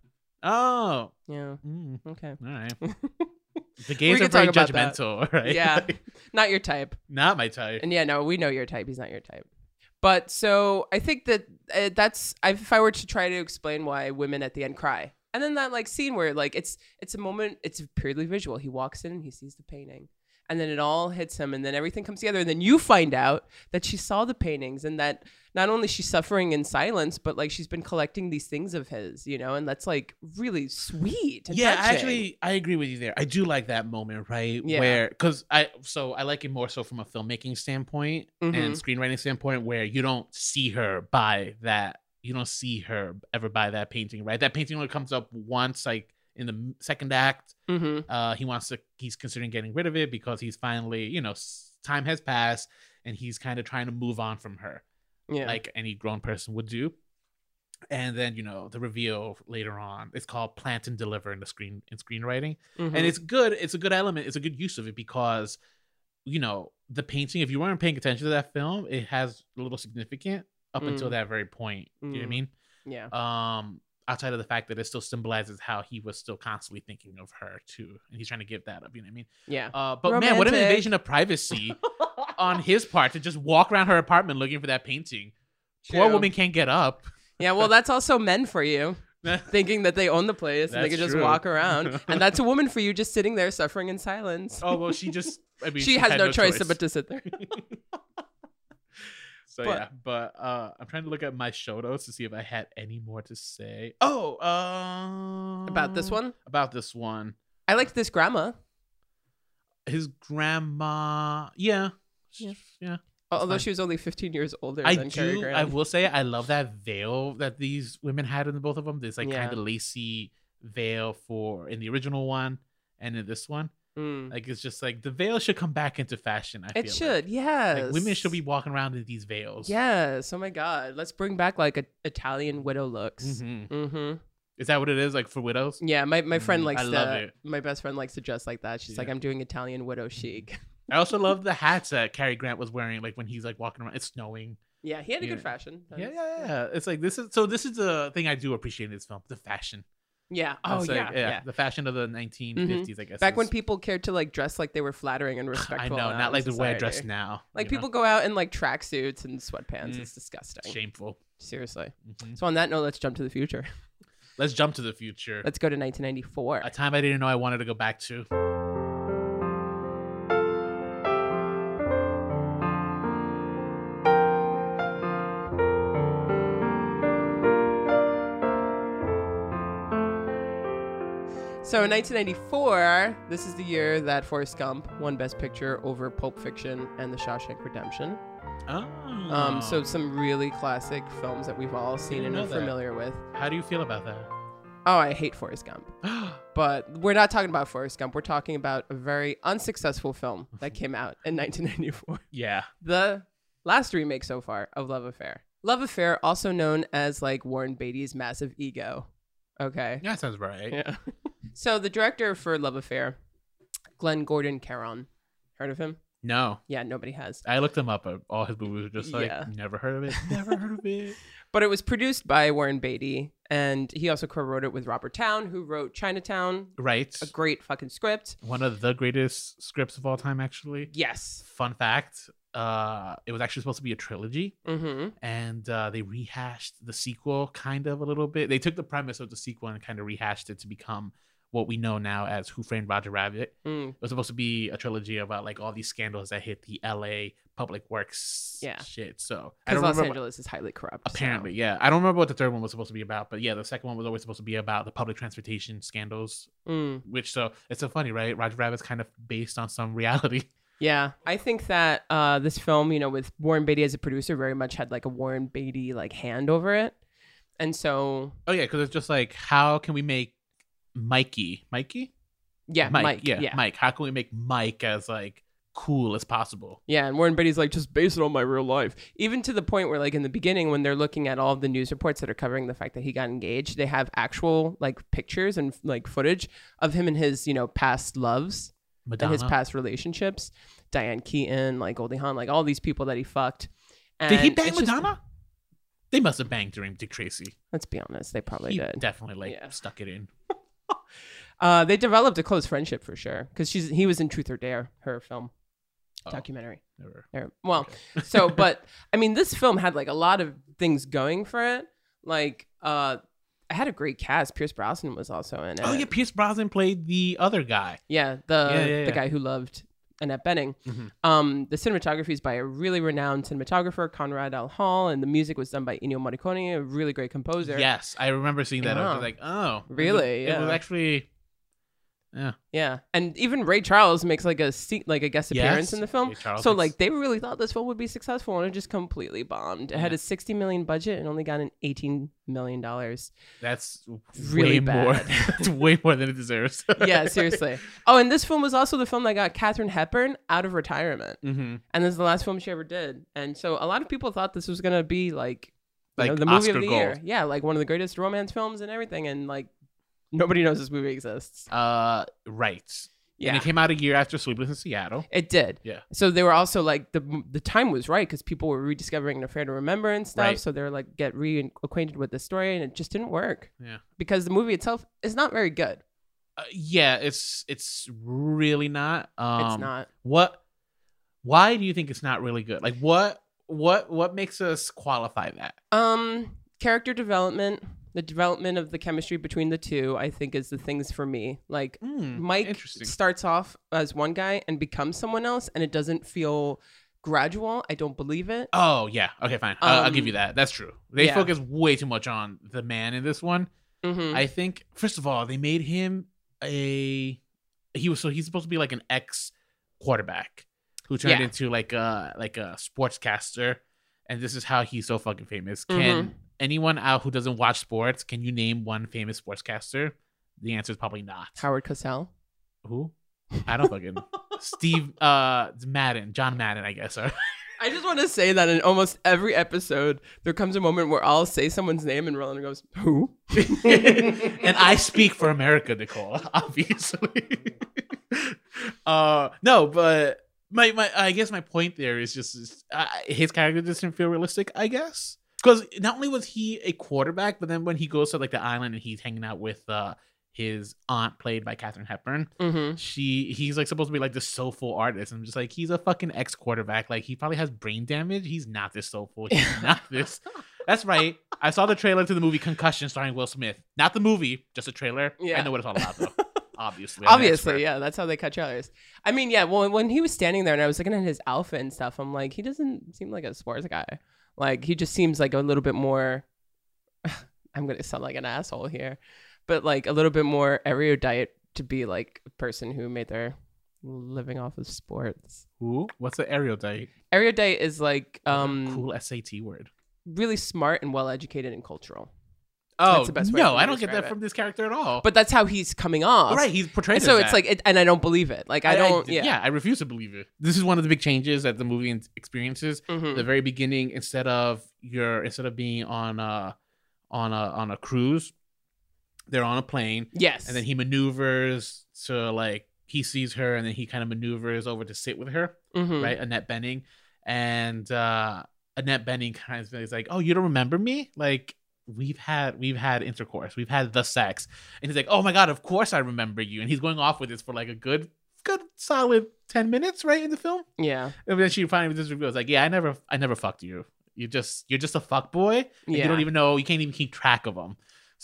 Oh, Yeah. mm, Okay. all right. The We gays are could very talk about that. judgmental, right? Yeah. Not your type. Not my type. And yeah, no, we know your type. He's not your type. But so I think that uh, that's if I were to try to explain why women at the end cry, and then that like scene where like it's it's a moment, it's purely visual. He walks in and he sees the painting, and then it all hits him, and then everything comes together, and then you find out that she saw the paintings, and that not only she's suffering in silence, but like she's been collecting these things of his, you know, and that's like really sweet. And Yeah, touching. actually, I agree with you there. I do like that moment, right? Yeah. Where, because I, so I like it more so from a filmmaking standpoint and Mhm. screenwriting standpoint, where you don't see her buy that, you don't see her ever buy that painting, right? That painting only comes up once, like in the m- second act. Mhm. Uh, he wants to, he's considering getting rid of it because he's finally, you know, s- time has passed and he's kind of trying to move on from her. Yeah. Like any grown person would do. And then, you know, the reveal later on, it's called plant and deliver in the screen in screenwriting. Mhm. And it's good. It's a good element. It's a good use of it because, you know, the painting, if you weren't paying attention to that film, it has a little significant up Mm. until that very point. You know what I Mm. mean? yeah. Um, outside of the fact that it still symbolizes how he was still constantly thinking of her too. And he's trying to give that up. You know what I mean? Yeah. Uh, but man, what an Romantic. invasion of privacy on his part to just walk around her apartment looking for that painting. Poor True. woman can't get up. Yeah, well, that's also men for you, thinking that they own the place and they That's can just true. walk around. And that's a woman for you, just sitting there suffering in silence. Oh well, she just. I mean, she has had no, choice, but to sit there. So But- yeah, but uh, I'm trying to look at my show notes to see if I had any more to say. Oh, uh, About this one, About this one, I liked this grandma, his grandma. Yeah, Yeah. yeah. although fine. she was only fifteen years older I than Cary do. Grant. I will say I love that veil that these women had in the both of them. This like Yeah. kind of lacy veil for in the original one and in this one. Mm. Like it's just like the veil should come back into fashion. I It feel should, like. yes. Like women should be walking around in these veils. Yes. Oh my God. Let's bring back like a Italian widow looks. hmm Mm-hmm. Is that what it is? Like for widows? Yeah, my, my friend Mm, likes I to. love it. My best friend likes to dress like that. She's like, Yeah. I'm doing Italian widow chic. I also love the hats that Cary Grant was wearing, like when he's like walking around. It's snowing. Yeah, he had a Yeah. good fashion. Yeah, That's- yeah, yeah. It's like this is so. This is the thing I do appreciate in this film: the fashion. Yeah. Oh It's yeah, like, yeah. The fashion of the nineteen fifties, I guess. Back when is- people cared to like dress like they were flattering and I respectful. know, out not in like the way I dress society. now. Like you people know? go out in like tracksuits and sweatpants. Mm. It's disgusting. Shameful. Seriously. Mhm. So on that note, let's jump to the future. Let's jump to the future. Let's go to nineteen ninety-four. A time I didn't know I wanted to go back to. So in nineteen ninety-four, this is the year that Forrest Gump won Best Picture over Pulp Fiction and The Shawshank Redemption. Oh. Um, so some really classic films that we've all seen Didn't and know are that. familiar with. How do you feel about that? Oh, I hate Forrest Gump. But we're not talking about Forrest Gump. We're talking about a very unsuccessful film that came out in nineteen ninety-four. yeah. The last remake so far of Love Affair. Love Affair, also known as like Warren Beatty's Massive Ego. Okay. Yeah, that sounds right. Yeah. So the director for Love Affair, Glenn Gordon Caron. Heard of him? No, Yeah, nobody has. I looked him up. uh, All his movies were just like, Yeah. never heard of it. Never heard of it. But it was produced by Warren Beatty, and he also co-wrote it with Robert Towne, who wrote Chinatown, Right. a great fucking script. One of the greatest scripts of all time, actually. Yes. Fun fact, uh, it was actually supposed to be a trilogy, Mm-hmm. and uh, they rehashed the sequel kind of a little bit. They took the premise of the sequel and kind of rehashed it to become what we know now as Who Framed Roger Rabbit. Mm. It was supposed to be a trilogy about like all these scandals that hit the L A public works Yeah. shit. So I Because don't Los remember. Angeles is highly corrupt. so- Apparently, yeah. I don't remember what the third one was supposed to be about, but yeah, the second one was always supposed to be about the public transportation scandals. Mm. Which so it's so funny, right? Roger Rabbit's kind of based on some reality. Yeah, I think that uh, this film, you know, with Warren Beatty as a producer, very much had like a Warren Beatty like hand over it, and so Oh yeah, because it's just like, how can we make Mikey, Mikey, yeah, Mike, Mike, yeah, yeah, Mike? How can we make Mike as like cool as possible? Yeah, and Warren Beatty's like, just base it on my real life. Even to the point where, like, in the beginning, when they're looking at all of the news reports that are covering the fact that he got engaged, they have actual, like, pictures and, like, footage of him and his, you know, past loves Madonna. and his past relationships. Diane Keaton, like, Goldie Hawn, like, all these people that he fucked. And Did he bang it's just- Madonna? They must have banged during Dick Tracy. let's be honest, they probably He did. definitely like Yeah. stuck it in. Uh, they developed a close friendship for sure, because she's he was in Truth or Dare, her film Oh, documentary. never. Or- well, Okay. so but I mean, this film had like a lot of things going for it. Like, uh, it had a great cast. Pierce Brosnan was also in it. Oh yeah, Pierce Brosnan played the other guy. yeah, the Yeah, yeah, the yeah. guy who loved Annette Bening. Mhm. Um, the cinematography is by a really renowned cinematographer, Conrad L. Hall, and the music was done by Ennio Morricone, a really great composer. Yes, I remember seeing that. I was Yeah. like, oh, Really? It, was- it was Yeah. actually, yeah. Yeah, and even Ray Charles makes like a se- like a guest appearance Yes, in the film. Ray Charles So makes- like they really thought this film would be successful, and it just completely bombed. It had Yeah. a sixty million budget and only got an eighteen million dollars. That's Really way more. bad. That's way more than it deserves. Yeah, seriously. Oh, and this film was also the film that got Katharine Hepburn out of retirement, hmm and this is the last film she ever did. And so a lot of people thought this was gonna be like, you Like know, the movie Oscar of the gold. year. Yeah, like one of the greatest romance films and everything. And like nobody knows this movie exists. Uh, right. Yeah, And it came out a year after Sleepless in Seattle. it did. Yeah. So they were also like the the time was right because people were rediscovering An Affair to Remember and stuff. Right. So they're like get reacquainted with the story, and it just didn't work Yeah. because the movie itself is not very good. Uh, yeah, it's it's really not. Um, it's not. What? Why do you think it's not really good? Like, what? What? What makes us qualify that? Um, character development, the development of the chemistry between the two, I think, is the things for me. Like Hmm, Mike interesting. starts off as one guy and becomes someone else, and it doesn't feel gradual. I don't believe it. Oh yeah. Okay, fine. I'll, I'll give Um, you that. That's true. They yeah. focus way too much on the man in this one. Mm-hmm. I think first of all, they made him a he was so he's supposed to be like an ex quarterback who turned Yeah. into like a like a sportscaster, and this is how he's so fucking famous. Can Mm-hmm. anyone out who doesn't watch sports, can you name one famous sportscaster? The answer is probably not. Howard Cosell. Who? I don't fucking Steve uh Madden, John Madden, I guess. Or I just want to say that in almost every episode, there comes a moment where I'll say someone's name and Roland goes, "Who?" and I speak for America, Nicole, obviously. uh, no, but my, my I guess my point there is just is, uh, his character doesn't feel realistic, I guess. Because not only was he a quarterback, but then when he goes to like the island and he's hanging out with uh, his aunt, played by Katharine Hepburn, Mm-hmm. she he's like supposed to be like this soulful artist. I'm just like, he's a fucking ex quarterback. Like he probably has brain damage. He's not this soulful. He's not this. That's right. I saw the trailer to the movie Concussion starring Will Smith. Not the movie, just a trailer. Yeah. I know what it's all about though. Obviously. I'm an expert. Obviously, yeah, that's how they cut trailers. I mean, yeah, well, when he was standing there and I was looking at his outfit and stuff, I'm like, he doesn't seem like a sports guy. Like, he just seems like a little bit more, I'm going to sound like an asshole here, but like a little bit more erudite to be like a person who made their living off of sports. Who? What's the erudite? Erudite is like um Cool S A T word. really smart and well educated and cultural. Oh, That's the best way no, for me I to don't get describe that it. from this character at all. But that's how he's coming off. right, he's portrayed And so as it's that. like, it, and I don't believe it. Like, I don't, yeah. yeah, I refuse to believe it. This is one of the big changes that the movie in- experiences. Mhm. The very beginning, instead of your instead of being on a on a on a cruise, they're on a plane. Yes. And then he maneuvers to like he sees her, and then he kind of maneuvers over to sit with her, Mhm. right? Annette Bening, and uh, Annette Bening kind of is like, "Oh, you don't remember me? Like we've had we've had intercourse, we've had the sex," and he's like, "Oh my god, of course I remember you." And he's going off with this for like a good, good solid ten minutes, right in the film. Yeah. And then she finally just reveals, like, "Yeah, I never, I never fucked you. You just, you're just a fuck boy. And Yeah. You don't even know. You can't even keep track of them."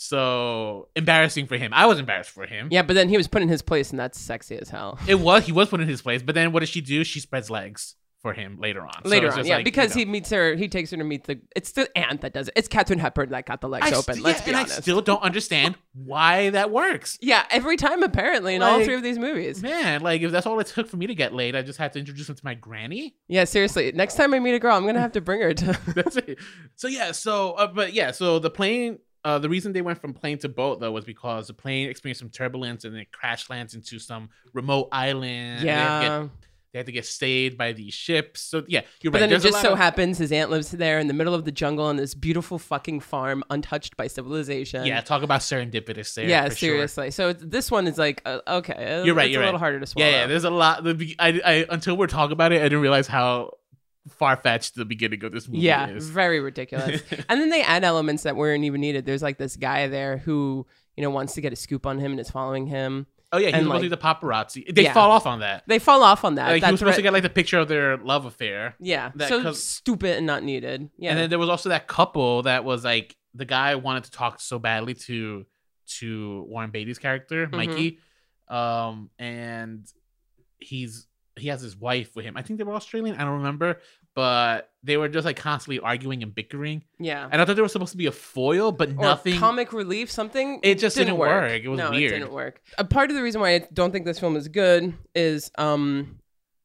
So embarrassing for him. I was embarrassed for him. Yeah, but then he was put in his place, and that's sexy as hell. It was. He was put in his place. But then what does she do? She spreads legs for him later on. So Later it's on, just yeah, like, because you he know. meets her. He takes her to meet the. It's the aunt that does it. It's Katharine Hepburn that got the legs I open. st- Let's yeah, be and honest. I still don't understand why that works. Yeah, every time apparently in all Like, three of these movies. Man, like if that's all it took for me to get laid, I just had to introduce him to my granny. Yeah, seriously. Next time I meet a girl, I'm gonna have to bring her to. That's it. So yeah, so uh, but yeah, so the plane. Uh, the reason they went from plane to boat though was because the plane experienced some turbulence and it crash lands into some remote island. and they had to Yeah. get, they had to get stayed by these ships. So yeah, you're But right. then it There's a just lot so of- happens his aunt lives there in the middle of the jungle on this beautiful fucking farm, untouched by civilization. Yeah, talk about serendipitous there. Yeah, for sure. seriously. So it's- this one is like, uh, okay, You're right, It's you're a right. little harder to swallow. Yeah, yeah. There's a lot. The be- I, I until we're talking about it, I didn't realize how far fetched the beginning of this movie Yeah, is. very ridiculous. And then they add elements that weren't even needed. There's like this guy there who, you know, wants to get a scoop on him and is following him. Oh yeah, he's and, supposed to be like- the paparazzi. They Yeah. fall off on that. They fall off on that. Like he That's was supposed what- to get like the picture of their love affair. yeah, that so 'cause- stupid and not needed. Yeah, And then there was also that couple that was like the guy wanted to talk so badly to to Warren Beatty's character, Mm-hmm. Mikey. Um and he's he has his wife with him. I think they were Australian, I don't remember, but they were just like constantly arguing and bickering. yeah. And I thought there was supposed to be a foil, but Or nothing. comic relief, something. It just didn't work. It was no, weird. it didn't work. A part of the reason why I don't think this film is good is um,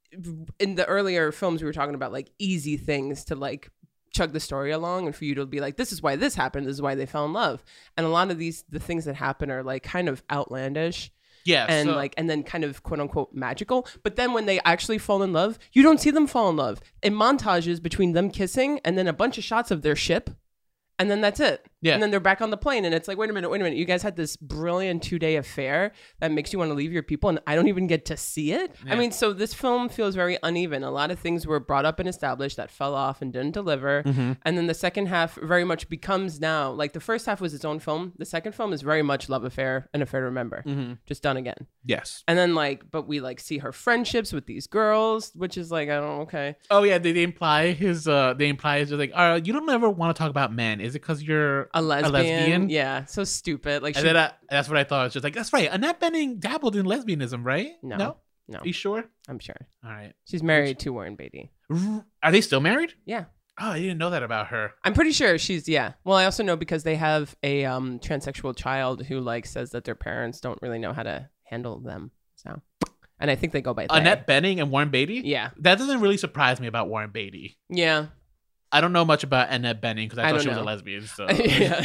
in the earlier films we were talking about like easy things to like chug the story along and for you to be like, this is why this happened, this is why they fell in love. And a lot of these the things that happen are like kind of outlandish. Yeah, And so- like, and then kind of quote unquote magical. But then when they actually fall in love, you don't see them fall in love. In montages between them kissing and then a bunch of shots of their ship, and then that's it. Yeah. And then they're back on the plane, and it's like, wait a minute, wait a minute. You guys had this brilliant two day affair that makes you want to leave your people, and I don't even get to see it. Yeah. I mean, so this film feels very uneven. A lot of things were brought up and established that fell off and didn't deliver. Mm-hmm. And then the second half very much becomes now like the first half was its own film. The second film is very much love affair and affair to remember, Mhm. just done again. Yes. And then like, but we like see her friendships with these girls, which is like, I don't okay. Oh yeah, they, they imply his uh they imply his just like, uh you don't ever want to talk about men. Is it because you're A lesbian. lesbian? Yeah. So stupid. Like she, And then I, that's what I thought. It's just like, that's right. Annette Bening dabbled in lesbianism, right? No. No? No. Are you sure? I'm sure. All right. She's married to Warren Beatty. R- Are they still married? Yeah. Oh, I didn't know that about her. I'm pretty sure she's yeah. Well, I also know because they have a um transsexual child who like says that their parents don't really know how to handle them. So, and I think they go by they. Annette Bening and Warren Beatty? Yeah. That doesn't really surprise me about Warren Beatty. Yeah. I don't know much about Annette Bening because I, I thought don't she was know. a lesbian. So yeah.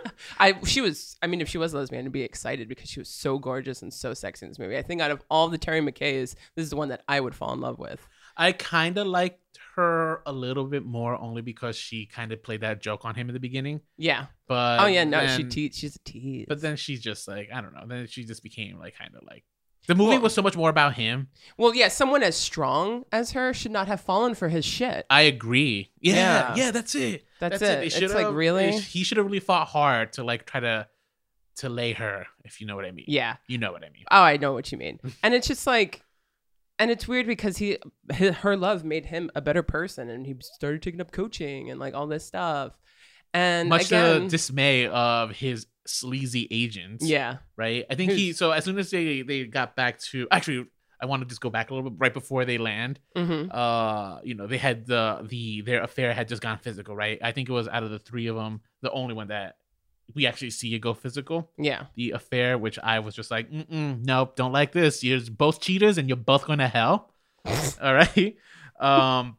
I she was I mean if she was a lesbian I'd be excited because she was so gorgeous and so sexy in this movie. I think out of all the Terry McKays, this is the one that I would fall in love with. I kind of liked her a little bit more only because she kind of played that joke on him in the beginning. Yeah. But oh yeah, no, she then- te- she's a tease. But then she's just like, I don't know. Then she just became like kind of like the movie Well- was so much more about him. well, yeah, someone as strong as her should not have fallen for his shit. I agree. Yeah, Yeah. yeah, that's it. That's, They it. It's like should've- really. they- He should have really fought hard to like try to to lay her, if you know what I mean. Yeah. You know what I mean. Oh, I know what you mean. And it's just like, and it's weird because he, hi- her love made him a better person, and he started taking up coaching and like all this stuff. And Much to again, the dismay of his sleazy agents. yeah, Right. I think he. So as soon as they they got back to actually, I want to just go back a little bit right before they land. hmm Uh, you know, they had the the their affair had just gone physical. Right. I think it was out of the three of them, the only one that we actually see it go physical. yeah, The affair, which I was just like, Mm-mm, nope, don't like this. You're both cheaters, and you're both going to hell. All right. Um,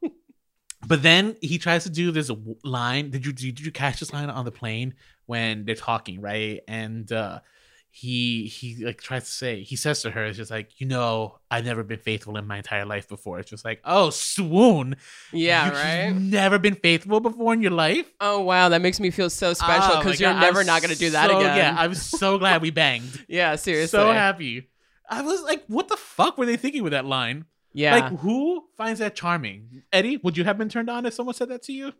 but then he tries to do this w- line. Did you did you catch this line on the plane when they're talking, right? And uh, he he like tries to say, he says to her, it's just like, you know, I've never been faithful in my entire life before. It's just like, oh, swoon. Yeah, You've right? never been faithful before in your life? Oh, wow. That makes me feel so special Oh, because my you're God, never I'm not going to do that so- again. Yeah, I'm so glad we banged. yeah, seriously. So happy. I was like, what the fuck were they thinking with that line? Yeah. Like, who finds that charming? Eddie, would you have been turned on if someone said that to you?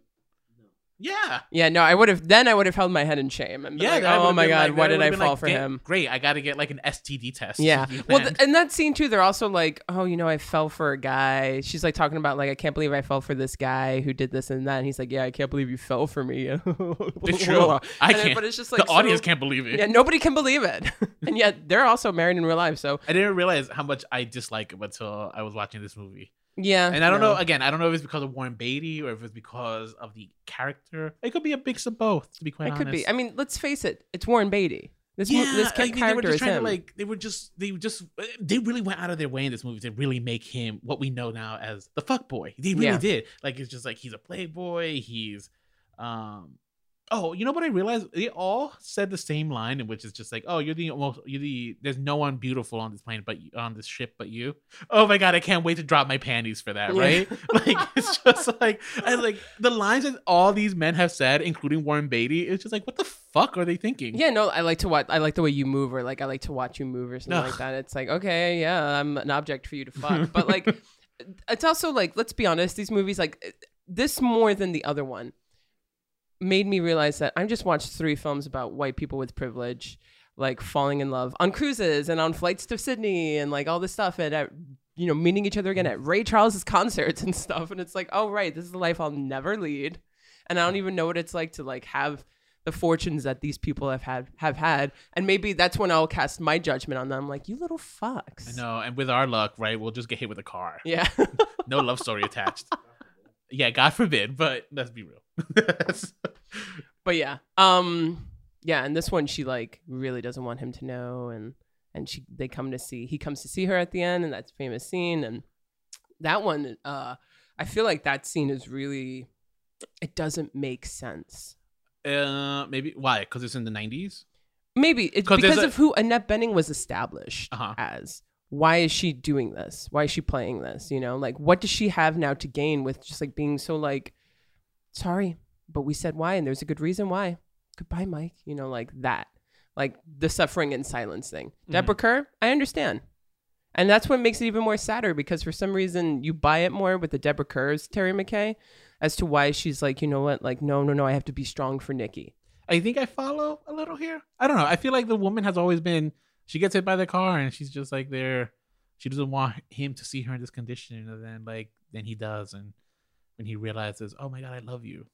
Yeah. yeah, no, I would have, then I would have held my head in shame. And been Yeah. like, that oh would've my been God, like- why that did I would've been fall like, for "Get- him? Great. I got to get like an S T D test. Yeah. You Well, man. th- in that scene too, they're also like, oh, you know, I fell for a guy. She's like talking about like, I can't believe I fell for this guy who did this and that. And he's like, yeah, I can't believe you fell for me. It's true. I And then- can't. But it's just like the audience so- can't believe it. Yeah, nobody can believe it. and yet they're also married in real life. So I didn't realize how much I dislike him until I was watching this movie. yeah. And I don't no. know, again, I don't know if it's because of Warren Beatty or if it's because of the character. It could be a mix of both, to be quite It honest. could be. I mean, let's face it. It's Warren Beatty. This mo- Yeah, this ca- I mean, they were character just is trying him. to like, they were just, they just, they really went out of their way in this movie to really make him what we know now as the fuck boy. They really Yeah. did. Like, it's just like, he's a playboy. He's, um, oh, you know what I realized? They all said the same line, in which is just like, oh, you're the most, you're the, there's no one beautiful on this plane, but on this ship, but you. Oh my God, I can't wait to drop my panties for that, Yeah. right? Like, it's just like, I like the lines that all these men have said, including Warren Beatty. It's just like, what the fuck are they thinking? Yeah, no, I like to watch. I like the way you move, or like I like to watch you move, or something Ugh. like that. It's like, okay, yeah, I'm an object for you to fuck, but like, it's also like, let's be honest, these movies, like this more than the other one, made me realize that I just watched three films about white people with privilege, like falling in love on cruises and on flights to Sydney and like all this stuff, and at, you know, meeting each other again at Ray Charles's concerts and stuff. And it's like, oh right, this is the life I'll never lead, and I don't even know what it's like to like have the fortunes that these people have had have had, and maybe that's when I'll cast my judgment on them, like, you little fucks. I know, and with our luck, right, we'll just get hit with a car. Yeah. No love story attached. Yeah, God forbid, but let's be real. But yeah, um, yeah, and this one she like really doesn't want him to know, and and she they come to see he comes to see her at the end, and that's a famous scene, and that one, uh, I feel like that scene is really, it doesn't make sense. uh, maybe why? Because it's in the nineties. Maybe it's 'Cause there's because a- of who Annette Bening was established Uh-huh. as. Why is she doing this? Why is she playing this? You know, like what does she have now to gain with just like being so like, sorry, but we said why, and there's a good reason why. Goodbye, Mike. You know, like that, like the suffering in silence thing. Mm-hmm. Deborah Kerr, I understand, and that's what makes it even more sadder because for some reason you buy it more with the Deborah Kerr's Terry McKay as to why she's like, you know what, like no, no, no, I have to be strong for Nikki. I think I follow a little here. I don't know. I feel like the woman has always been. She gets hit by the car, and she's just like there. She doesn't want him to see her in this condition, and then like then he does, and when he realizes, oh my God, I love you.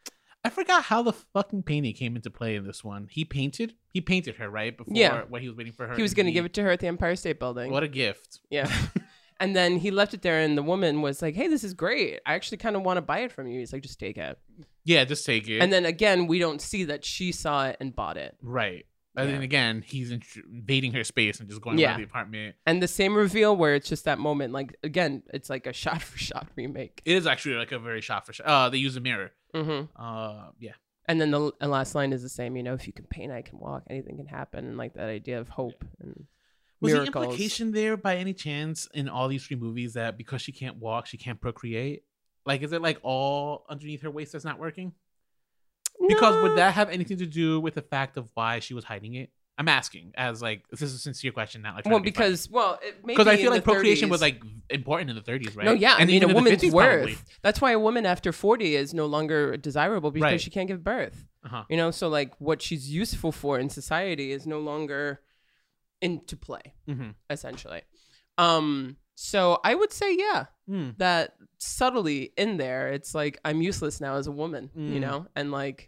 I forgot how the fucking painting came into play in this one. He painted. He painted her right before Yeah. when he was waiting for her. He was in going to the- give it to her at the Empire State Building. What a gift. Yeah. And then he left it there, and the woman was like, hey, this is great. I actually kind of want to buy it from you. He's like, just take it. Yeah, just take it. And then again, we don't see that she saw it and bought it. right. And Yeah. then again, he's intr- invading her space and just going Yeah. around the apartment. And the same reveal where it's just that moment, like, again, it's like a shot for shot remake. It is actually like a very shot for shot. Uh, they use a mirror. Mm-hmm. Uh, yeah. And then the l- last line is the same, you know, if you can paint, I can walk. Anything can happen. And like that idea of hope and Was miracles. the implication there by any chance in all these three movies that because she can't walk, she can't procreate? Like, is it like all underneath her waist that's not working? Because would No. that have anything to do with the fact of why she was hiding it? I'm asking as like, this is a sincere question, not like. Well, because, well, it maybe because I in feel the like procreation was thirties. like important in the thirties, right? No, yeah. I And mean, even a in the woman's fifties worth. probably. That's why a woman after forty is no longer desirable because Right. she can't give birth. Uh-huh. You know, so like what she's useful for in society is no longer into play, Mm-hmm. essentially. Um, so I would say, yeah, Mm. that subtly in there, it's like I'm useless now as a woman, you Mm. know, and like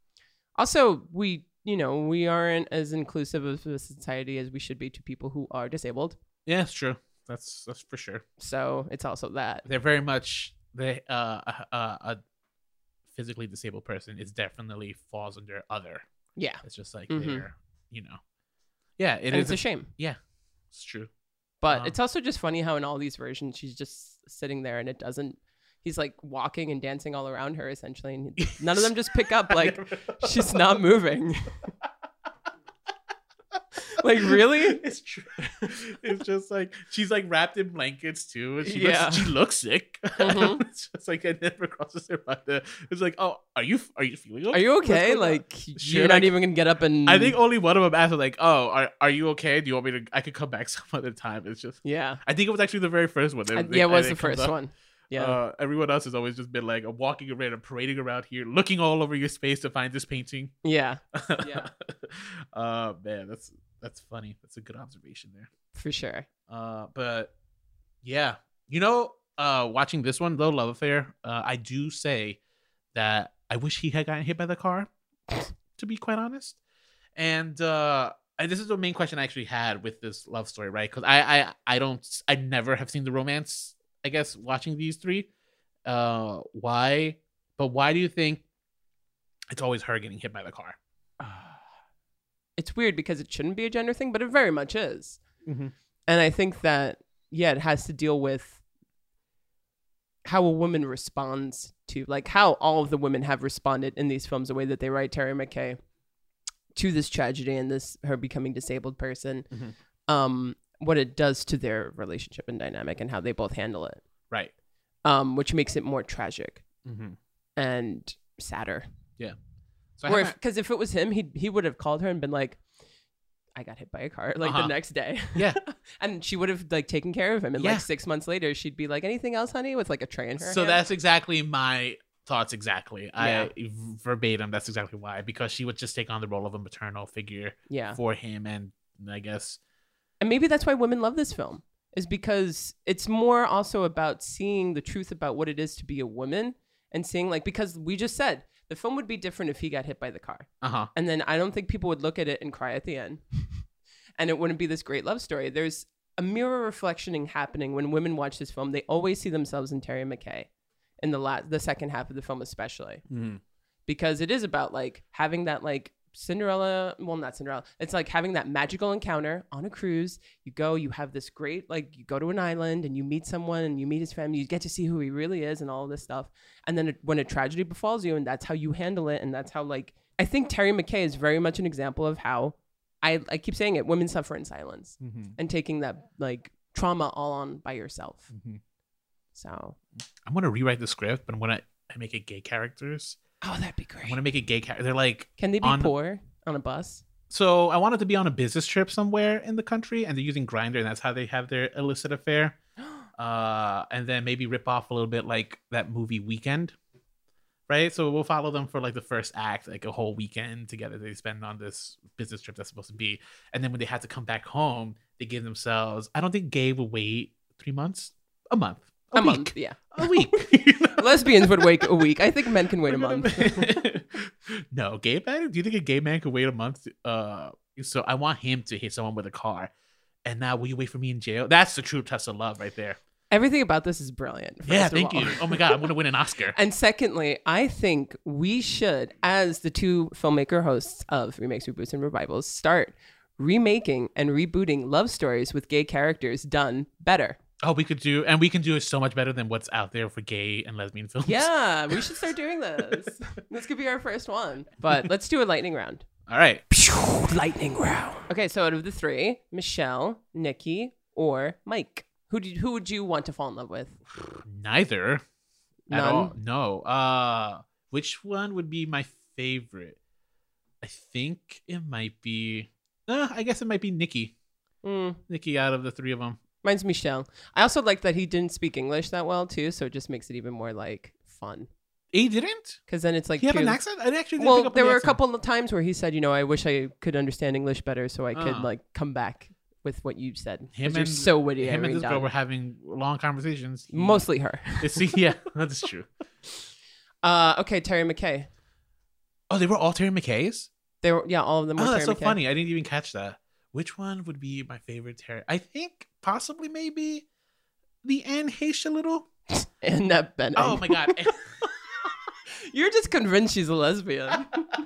also we, you know, we aren't as inclusive of a society as we should be to people who are disabled. Yeah, it's true. That's that's for sure. So it's also that. They're very much they uh a, a, a physically disabled person is definitely falls under other. Yeah. It's just like Mhm. they're you know. Yeah, it and is it's a shame. Yeah, it's true. But Uh, it's also just funny how in all these versions she's just sitting there and it doesn't. He's like walking and dancing all around her essentially, and he- none of them just pick up. Like she's not moving. Like, really? It's true. It's just like she's like wrapped in blankets too, and she Yeah. looks she looks sick. Mhm. It's just like it never crosses her mind. that- It's like, oh, are you are you feeling? Are you What's okay? going on? Like, Sure, you're not like- even gonna get up and. I think only one of them asked her, like, oh, are are you okay? Do you want me to? I could come back some other time. It's just. Yeah. I think it was actually the very first one. They- I- they- yeah, it was and the comes first up. one. Yeah. Uh, everyone else has always just been like, I'm walking around and parading around here, looking all over your space to find this painting. yeah. Yeah. uh, man, that's that's funny. That's a good observation there. For sure. Uh, but yeah, you know, uh, watching this one, though, Love Affair, uh, I do say that I wish he had gotten hit by the car, to be quite honest. And uh, and this is the main question I actually had with this love story, right? Because I, I I don't I never have seen the romance. I guess watching these three, uh, why? But why do you think it's always her getting hit by the car? It's weird because it shouldn't be a gender thing, but it very much is. Mm-hmm. And I think that, yeah, it has to deal with how a woman responds to, like, how all of the women have responded in these films, the way that they write Terry McKay to this tragedy and this her becoming disabled person, Mhm. um, what it does to their relationship and dynamic and how they both handle it, Right. um, which makes it more tragic Mm-hmm. and sadder. So I Or haven't- because if, if it was him, he he would have called her and been like, I got hit by a car, like Uh-huh. the next day. Yeah. And she would have like taken care of him. And Yeah. like six months later, she'd be like, anything else, honey? With like a tray in her So hand. that's exactly my thoughts. Exactly. Yeah. I verbatim. That's exactly why. Because she would just take on the role of a maternal figure yeah. for him, and I guess. And maybe that's why women love this film, is because it's more also about seeing the truth about what it is to be a woman and seeing, like, because we just said the film would be different if he got hit by the car. Uh huh. And then I don't think people would look at it and cry at the end. And it wouldn't be this great love story. There's a mirror reflectioning happening when women watch this film. They always see themselves in Terry McKay in the last, the second half of the film, especially Mm-hmm. because it is about like having that like Cinderella, well, not Cinderella. It's like having that magical encounter on a cruise. You go, you have this great, like you go to an island and you meet someone and you meet his family. You get to see who he really is and all of this stuff. And then it, when a tragedy befalls you, and that's how you handle it. And that's how, like, I think Terry McKay is very much an example of how I, I keep saying it, women suffer in silence Mm-hmm. and taking that like trauma all on by yourself. Mm-hmm. So, I'm gonna rewrite the script, but I'm gonna make it gay characters. oh, that'd be I great. want to make it gay character. They're like, Can they be on- poor on a bus? so I wanted to be on a business trip somewhere in the country, and they're using Grindr, and that's how they have their illicit affair. Uh, and then maybe rip off a little bit like that movie Weekend, right? So we'll follow them for like the first act, like a whole weekend together they spend on this business trip that's supposed to be. And then when they have to come back home, they give themselves, I don't think gay will wait three months, a month, a, A week, month, yeah. a week. You know? Lesbians would wait a week. I think men can wait a We're gonna month. be- no, gay man. Do you think a gay man could wait a month? Uh, so I want him to hit someone with a car, and now will you wait for me in jail? That's the true test of love, right there. Everything about this is brilliant. Yeah, first of thank all. you. Oh my god, I'm gonna win an Oscar. And secondly, I think we should, as the two filmmaker hosts of Remakes, Reboots, and Revivals, start remaking and rebooting love stories with gay characters done better. Oh, we could do, and we can do it so much better than what's out there for gay and lesbian films. Yeah, we should start doing this. This could be our first one. But let's do a lightning round. All right. Lightning round. Okay, so out of the three, Michelle, Nikki, or Mike, who did who would you want to fall in love with? Neither. At None? all. No. Uh, which one would be my favorite? I think it might be. Uh, I guess it might be Nikki. Mm, Nikki out of the three of them. mine's Michelle. I also like that he didn't speak English that well too, so it just makes it even more like fun. He didn't. Because then it's like He had an pure- accent. I actually didn't pick Well, up on there the were a accent. couple of times where he said, you know, I wish I could understand English better so I could Oh. like come back with what you said. 'Cause Him you're and so witty. Him and Irene this girl Dunn. were having long conversations. He- Mostly her. It's, yeah, that's true. Uh, okay, Terry McKay. Oh, they were all Terry McKays? They were, yeah, all of them were Oh, Terry that's so McKay. funny. I didn't even catch that. Which one would be my favorite Terry? I think possibly maybe the Anne Heche a little. Annette Bening. Oh my god. You're just convinced she's a lesbian.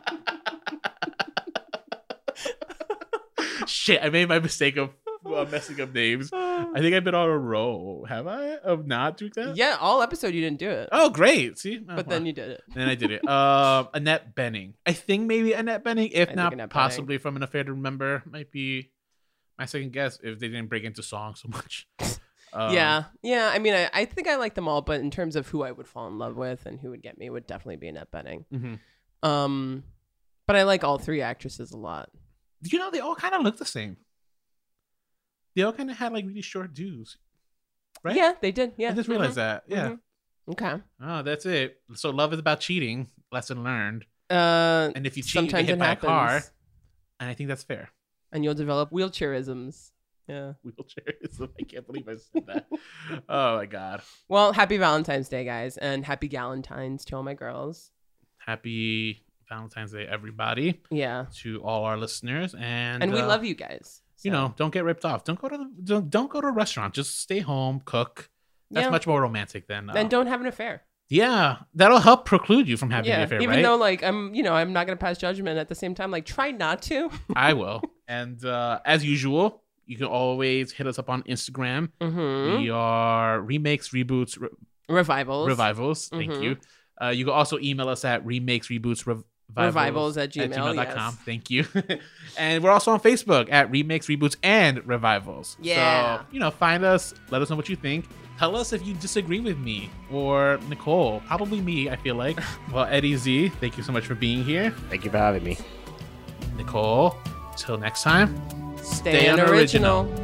Shit, I made my mistake of uh, messing up names. I think I've been on a roll. Have I? Of not doing that? Yeah, all episode you didn't do it. Oh, great. See? Oh, but wow. then you did it. Then I did it. Um, Annette Bening. I think maybe Annette Bening, if I think not Annette Bening. possibly from An Affair to Remember, might be my second guess if they didn't break into song so much. Um, yeah, yeah. I mean, I, I think I like them all, but in terms of who I would fall in love with and who would get me, would definitely be Annette Bening. Mm-hmm. Um, but I like all three actresses a lot. You know, they all kind of look the same. They all kind of had like really short dues, right? Yeah, they did. Yeah, I just realized that. Yeah. Mm-hmm. Okay. Oh, that's it. So love is about cheating. Lesson learned. Uh, And if you cheat, you get sometimes hit it by happens, a car. And I think that's fair. and you'll develop wheelchairisms. Yeah. Wheelchairism. I can't believe I said that. Oh my god. Well, happy Valentine's Day, guys, and happy Galentine's to all my girls. Happy Valentine's Day, everybody. Yeah. To all our listeners, and And we uh, love you guys. You so. know, don't get ripped off. Don't go to the, don't, don't go to a restaurant. Just stay home, cook. That's Yeah. much more romantic than. Uh, And don't have an affair. yeah, that'll help preclude you from having Yeah. an affair, Even right? though, like, I'm, you know, I'm not gonna pass judgment. At the same time, like, try not to. I will. And uh, as usual, you can always hit us up on Instagram. Mm-hmm. We are remakes, reboots, re- Revivals. revivals. Thank Mhm. you. Uh, you can also email us at remakes, reboots, rev- Revivals at gmail, gmail dot com. yes. Thank you. And we're also on Facebook at remakes, reboots, and revivals. Yeah. So, you know, find us. Let us know what you think. Tell us if you disagree with me or Nicole. Probably me, I feel like. Well, Eddie Z, thank you so much for being here. Thank you for having me. Nicole, till next time. Stay, unoriginal.